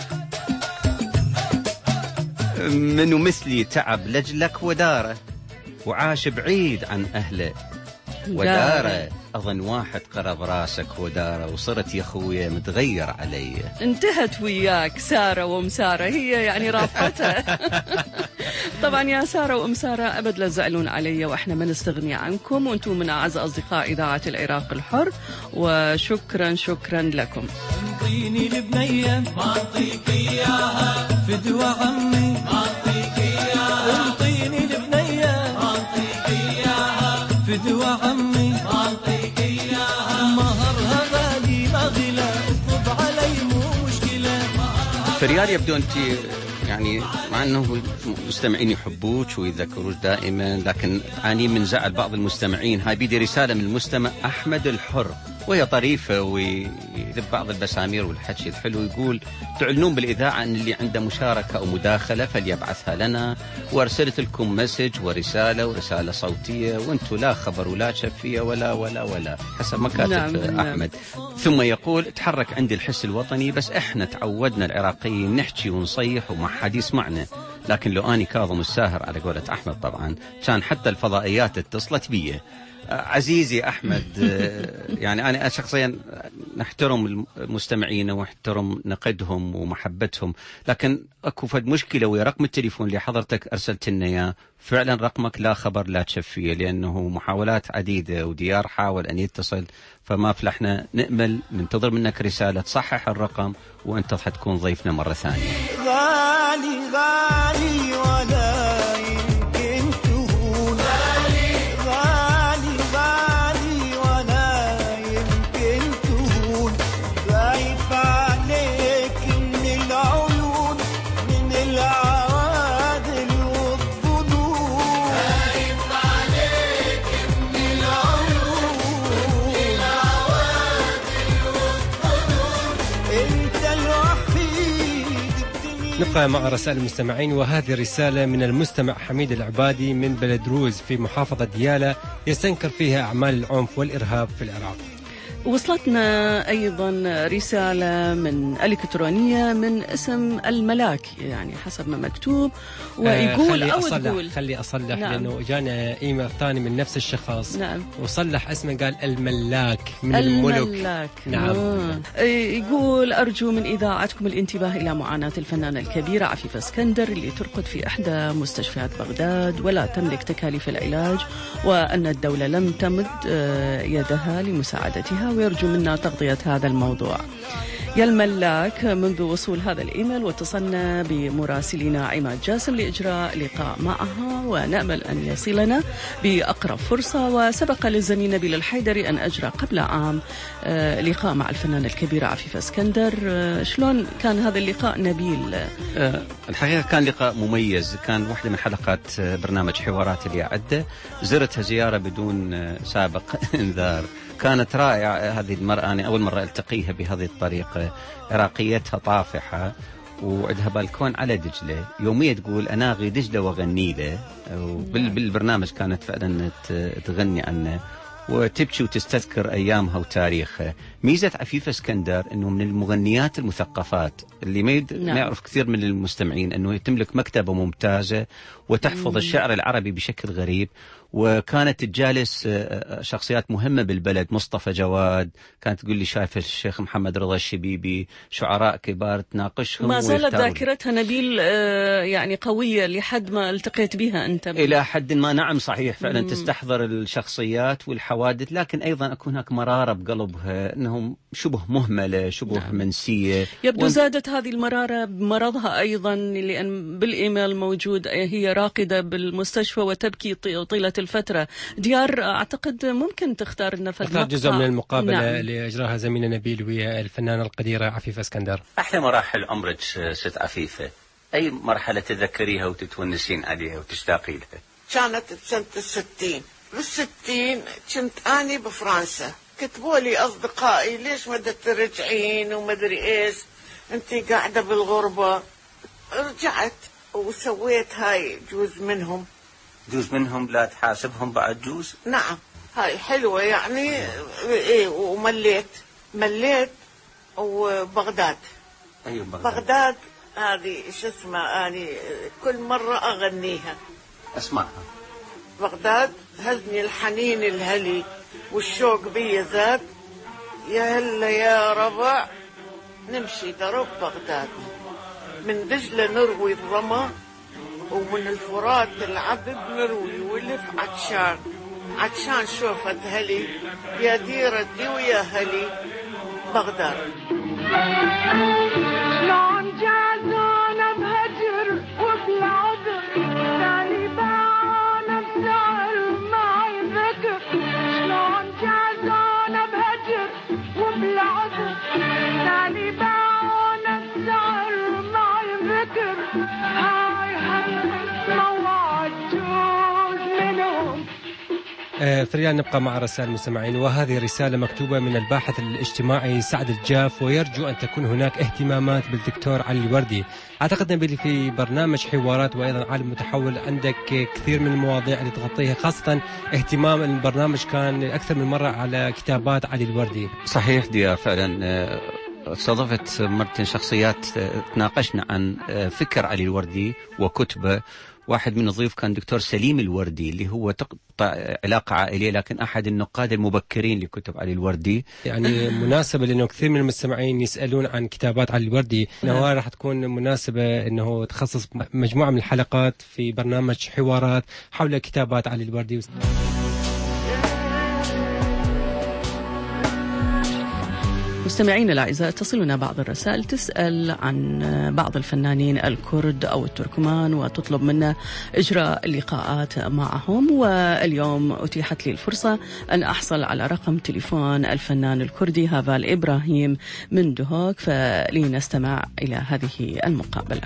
منو مثلي تعب لجلك وداره، وعاش بعيد عن اهله وداره. أظن واحد قرب راسك وداره، وصرت يا خويا متغير علي. انتهت وياك سارة وأم سارة، هي يعني رافقتها. طبعا يا سارة وأم سارة أبد لا تزعلون علي، وإحنا ما نستغني عنكم، وأنتم من أعز أصدقاء إذاعة العراق الحر، وشكرا لكم. انطيني البنية ما أعطيك إياها، فدوى عمي ما أعطيك إياها. انطيني البنية ما أعطيك إياها، فدوى عمي ما أعطيك إياها. مهرها غالي ما غلا، اطلب علي مو مشكلة. فريال يبدو أنت يعني مع أنه المستمعين يحبوك ويذكروك دائما، لكن تعاني من زعل بعض المستمعين. هاي بيدي رسالة من المستمع أحمد الحر، وهي طريفة ويذب بعض البسامير والحكي الحلو. يقول تعلنون بالإذاعة أن اللي عنده مشاركة أو مداخلة فليبعثها لنا، وأرسلت لكم مسج ورسالة صوتية وأنتم لا خبر ولا شفية ولا حسب ما كاتب أحمد. ثم يقول تحرك عندي الحس الوطني، بس إحنا تعودنا العراقيين نحكي ونصيح وما حد يسمعنا، لكن لو أني كاظم الساهر على قولة أحمد طبعا كان حتى الفضائيات اتصلت بي. عزيزي أحمد، يعني أنا شخصيا نحترم المستمعين ونحترم نقدهم ومحبتهم، لكن أكو فد مشكلة ويا رقم التليفون اللي حضرتك أرسلت لنا إياه فعلا رقمك لا خبر لا تشفيه، لأنه محاولات عديدة وديار حاول أن يتصل فما فلحنا. نأمل ننتظر منك رسالة تصحح الرقم وأنت حتكون ضيفنا مرة ثانية. غالي غالي ولا يمكن تهون، غالي غالي ولا يمكن تهون، خايف عليك من العيون من العوادل والظنون، خايف عليك من العيون من العوادل والظنون، انت الوحيد. نبقى مع رسائل المستمعين، وهذه رسالة من المستمع حميد العبادي من بلد روز في محافظة ديالى، يستنكر فيها أعمال العنف والإرهاب في العراق. وصلتنا أيضا رسالة من إلكترونية من اسم الملاك، يعني حسب ما مكتوب، ويقول خلي أصلح نعم. لأنه جانا إيميل ثاني من نفس الشخص نعم. وصلح اسمه قال الملاك من الملك. نعم. يقول أرجو من إذاعتكم الانتباه إلى معاناة الفنانة الكبيرة عفيفة اسكندر اللي ترقد في إحدى مستشفيات بغداد ولا تملك تكاليف العلاج، وأن الدولة لم تمد يدها لمساعدتها، ويرجو منا تغطية هذا الموضوع. يا الملاك، منذ وصول هذا الإيميل واتصلنا بمراسلنا عماد جاسم لإجراء لقاء معها، ونأمل أن يصلنا بأقرب فرصة. وسبق للزميل نبيل الحيدري أن أجرى قبل عام لقاء مع الفنانة الكبيرة عفيفة اسكندر. شلون كان هذا اللقاء نبيل؟ الحقيقة كان لقاء مميز، كان واحدة من حلقات برنامج حوارات اللي أعده، زرتها زيارة بدون سابق انذار. كانت رائعة هذه المرأة، أنا أول مرة ألتقيها بهذه الطريقة، عراقيتها طافحة وعندها بالكون على دجلة، يوميا تقول أناغي دجلة وغني له، وبالبرنامج كانت فعلا تغني عنه وتبكي وتستذكر أيامها وتاريخها. ميزة عفيفة اسكندر أنه من المغنيات المثقفات اللي ما يعرف كثير من المستمعين، أنه تملك مكتبة ممتازة وتحفظ الشعر العربي بشكل غريب، وكانت تجالس شخصيات مهمة بالبلد، مصطفى جواد، كانت تقول لي شايفة الشيخ محمد رضا الشبيبي، شعراء كبار تناقشهم. ما زالت ذاكرتها نبيل يعني قوية لحد ما التقيت بها أنت؟ إلى حد ما نعم صحيح، فعلا تستحضر الشخصيات والحوادث، لكن أيضا أكون هناك مرارة بقلبها، أنهم شبه مهملة شبه منسية. يبدو زادت هذه المرارة بمرضها أيضا، لأن بالإيميل موجود هي راقدة بالمستشفى وتبكي طيلة الفترة. ديار أعتقد ممكن تختار لنا اختار جزء من المقابلة اللي أجراها زميلنا نبيل ويا الفنانة القديرة عفيفة اسكندر. أحلى مراحل عمرك ست عفيفة، أي مرحلة تذكريها وتتونسين عليها وتشتاقي لها؟ كانت بسنة 60. بال60 كنت أني بفرنسا، كتبوا لي أصدقائي ليش ما ترجعين وما أدري إيش، أنتي قاعدة بالغربة. رجعت وسويت هاي جوز منهم لا تحاسبهم بعد جوز. نعم هاي حلوة يعني إيه. ومليت وبغداد. أيوة بغداد هذه شو اسمها، أنا كل مرة أغنيها أسمعها. بغداد هزني الحنين الهلي والشوق بي زاد، يا هلا يا ربع نمشي درب بغداد، من دجلة نروي الرمى ومن الفرات العذب نروي ولف عطشان شوفت هلي يا ديرتي ويا هلي بغداد. شلون جازونا بهجر وبالعذر، تالي باعونا بسعر ما يذكر. شلون جازونا بهجر وبالعذر، تالي باعونا بسعر ما يذكر. فريال نبقى مع رسائل المستمعين، وهذه رسالة مكتوبة من الباحث الاجتماعي سعد الجاف، ويرجو أن تكون هناك اهتمامات بالدكتور علي الوردي. أعتقد نبيل في برنامج حوارات وأيضا عالم متحول عندك كثير من المواضيع اللي تغطيها، خاصة اهتمام البرنامج كان أكثر من مرة على كتابات علي الوردي. صحيح ديار، فعلا استضفت مرتين شخصيات تناقشنا عن فكر علي الوردي وكتبه. واحد من الضيوف كان دكتور سليم الوردي اللي هو تقطع علاقة عائلية، لكن أحد النقاد المبكرين لكتب علي الوردي. يعني مناسبة لأنه كثير من المستمعين يسألون عن كتابات علي الوردي. نهار راح تكون مناسبة أنه تخصص مجموعة من الحلقات في برنامج حوارات حول كتابات علي الوردي. مستمعين الأعزاء، تصلنا بعض الرسائل تسأل عن بعض الفنانين الكرد أو التركمان وتطلب منا إجراء لقاءات معهم، واليوم أتيحت لي الفرصة أن أحصل على رقم تليفون الفنان الكردي هافال إبراهيم من دهوك، فلنستمع إلى هذه المقابلة.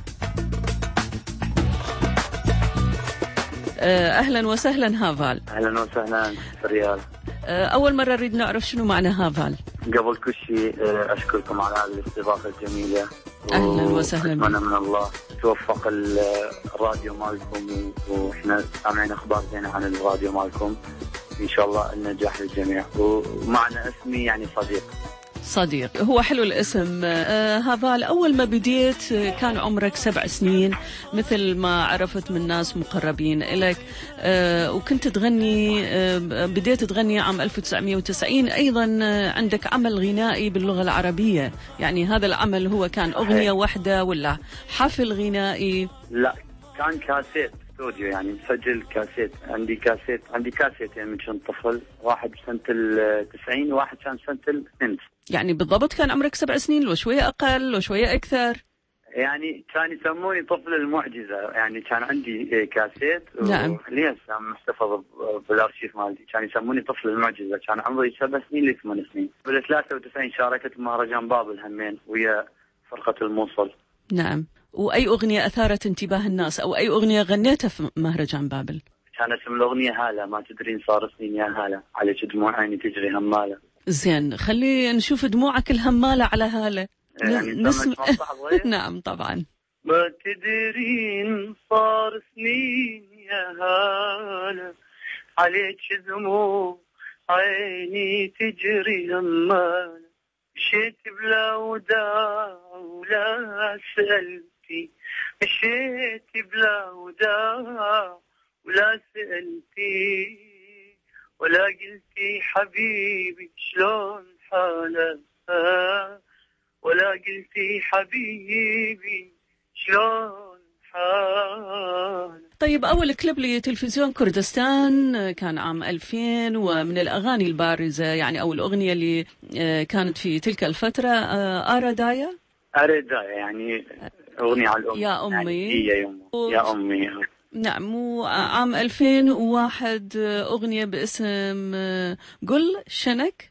أهلا وسهلا هافال. أهلا وسهلا فريال. أول مرة نريد نعرف شنو معنى هافال. قبل كل شيء أشكركم على هذه الاستضافة الجميلة. أهلا وسهلا. أتمنى من الله توفق الراديو مالكم، وإحنا سامعين أخبار زينة عن الراديو مالكم. إن شاء الله النجاح للجميع. ومعنى اسمي يعني صديق. هو حلو الاسم. هافال، أول ما بديت كان عمرك 7 سنين مثل ما عرفت من ناس مقربين إليك، وكنت تغني، بديت تغني عام 1990. أيضا عندك عمل غنائي باللغة العربية، يعني هذا العمل هو كان أغنية واحدة ولا حفل غنائي؟ لا، كان كاسيت استوديو، يعني مسجل كاسيت. عندي كاسيتين من كنت طفل، واحد سنة 90 وواحد كان سنة 92. يعني بالضبط كان عمرك 7 سنين، لو شوية أقل لو شوية أكثر؟ يعني كان يسموني طفل المعجزة. يعني كان عندي كاسيت، نعم، ليش محتفظ بالارشيف مالتي. كان يسموني طفل المعجزة. كان عمري 7 سنين ل 8 سنين. بال 93 شاركت بمهرجان بابل همين ويا فرقة الموصل. نعم. وأي أغنية أثارت انتباه الناس أو أي أغنية غنيتها في مهرجان بابل؟ كان اسم الأغنية هالة، ما تدرين صار سنين يا هالة، عليك دموع عيني تجري همالة. زين، خلي نشوف دموعك الهمالة على هالة. يعني نسمع. نعم طبعا. ما تدرين صار سنين يا هالة، عليك دموع عيني تجري همالة. مشيت بلا وداع ولا سألتي، مشيت بلا وداع ولا سألتي، ولا قلتي حبيبي شلون حالك، ولا قلتي حبيبي شلون حالك. طيب، أول كليب لتلفزيون كردستان كان عام 2000، ومن الأغاني البارزة يعني أو الأغنية اللي كانت في تلك الفترة أرادايا يعني أغنية على الأم. يا أمي يعني يا أمي. نعم. وعام 2001 أغنية باسم قل شنك.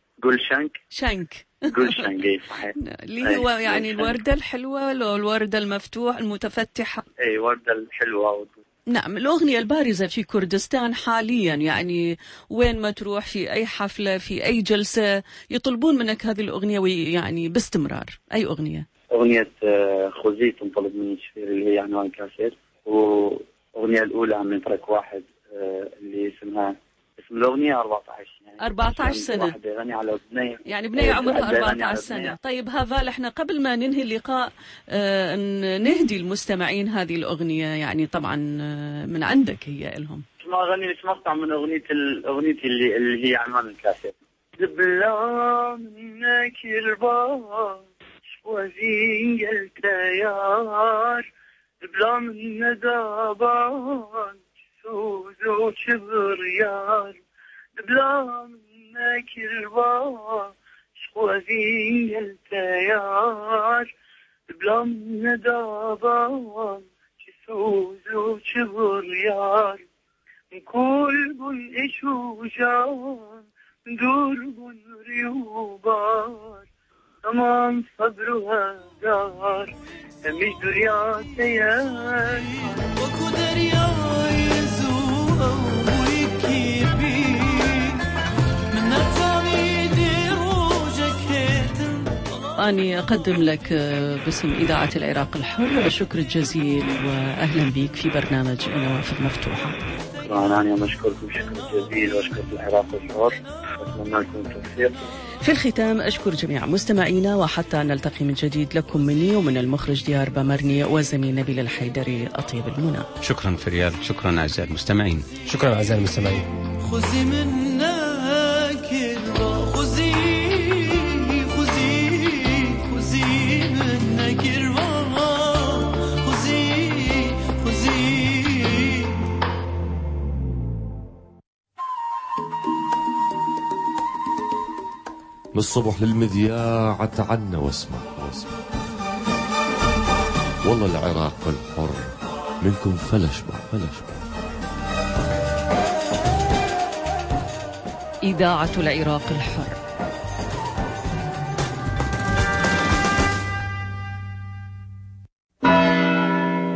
صحيح. اللي هو يعني الوردة الحلوة، لو الوردة المفتوح المتفتحة. أي وردة الحلوة. نعم، الأغنية البارزة في كردستان حاليا، يعني وين ما تروح في أي حفلة في أي جلسة يطلبون منك هذه الأغنية، ويعني باستمرار. أي أغنية خوزي تنطلب مني كثير، اللي هي عنوان كاسيت. وأغنية الأولى من ترك واحد اللي اسم الأغنية 14. يعني 14 سنة. واحد يغني على بنية، يعني بنية عمرها 14 سنة. طيب هافال، احنا قبل ما ننهي اللقاء نهدي المستمعين هذه الأغنية، يعني طبعا من عندك هي لهم. ما أغني لك مقطع من أغنيتي اللي هي عنوان الكاسيت. دبلا منك البار وزين التيار، دبلا من دابان سوز وشبر يار، دبلا منك البار وزين التيار، دبلا من دابان سوز وشبر يار. كل بن إشوجان دور بن ريوبار، تمام صبرها دار، مش دريا سيال وكو دريا يزوء ويكيبي من نتاني أني أقدم لك باسم إذاعة العراق الحر الشكر الجزيل وأهلا بك في برنامج نوافذ مفتوحة. أنا أشكركم شكر جزيل وأشكر العراق الحر وأتمنى لكم التوفيق. في الختام أشكر جميع مستمعينا وحتى نلتقي من جديد لكم مني ومن المخرج ديار بمرني وزميل نبيل الحيدري أطيب المنى. شكرا فريال، شكرا أعزائي المستمعين. شكرا أعزائي المستمعين. خذي منك الرا خذي منك الرا خذي من الصبح للمذياع تعنا واسمع والله العراق الحر منكم فلشبع. إذاعة العراق الحر.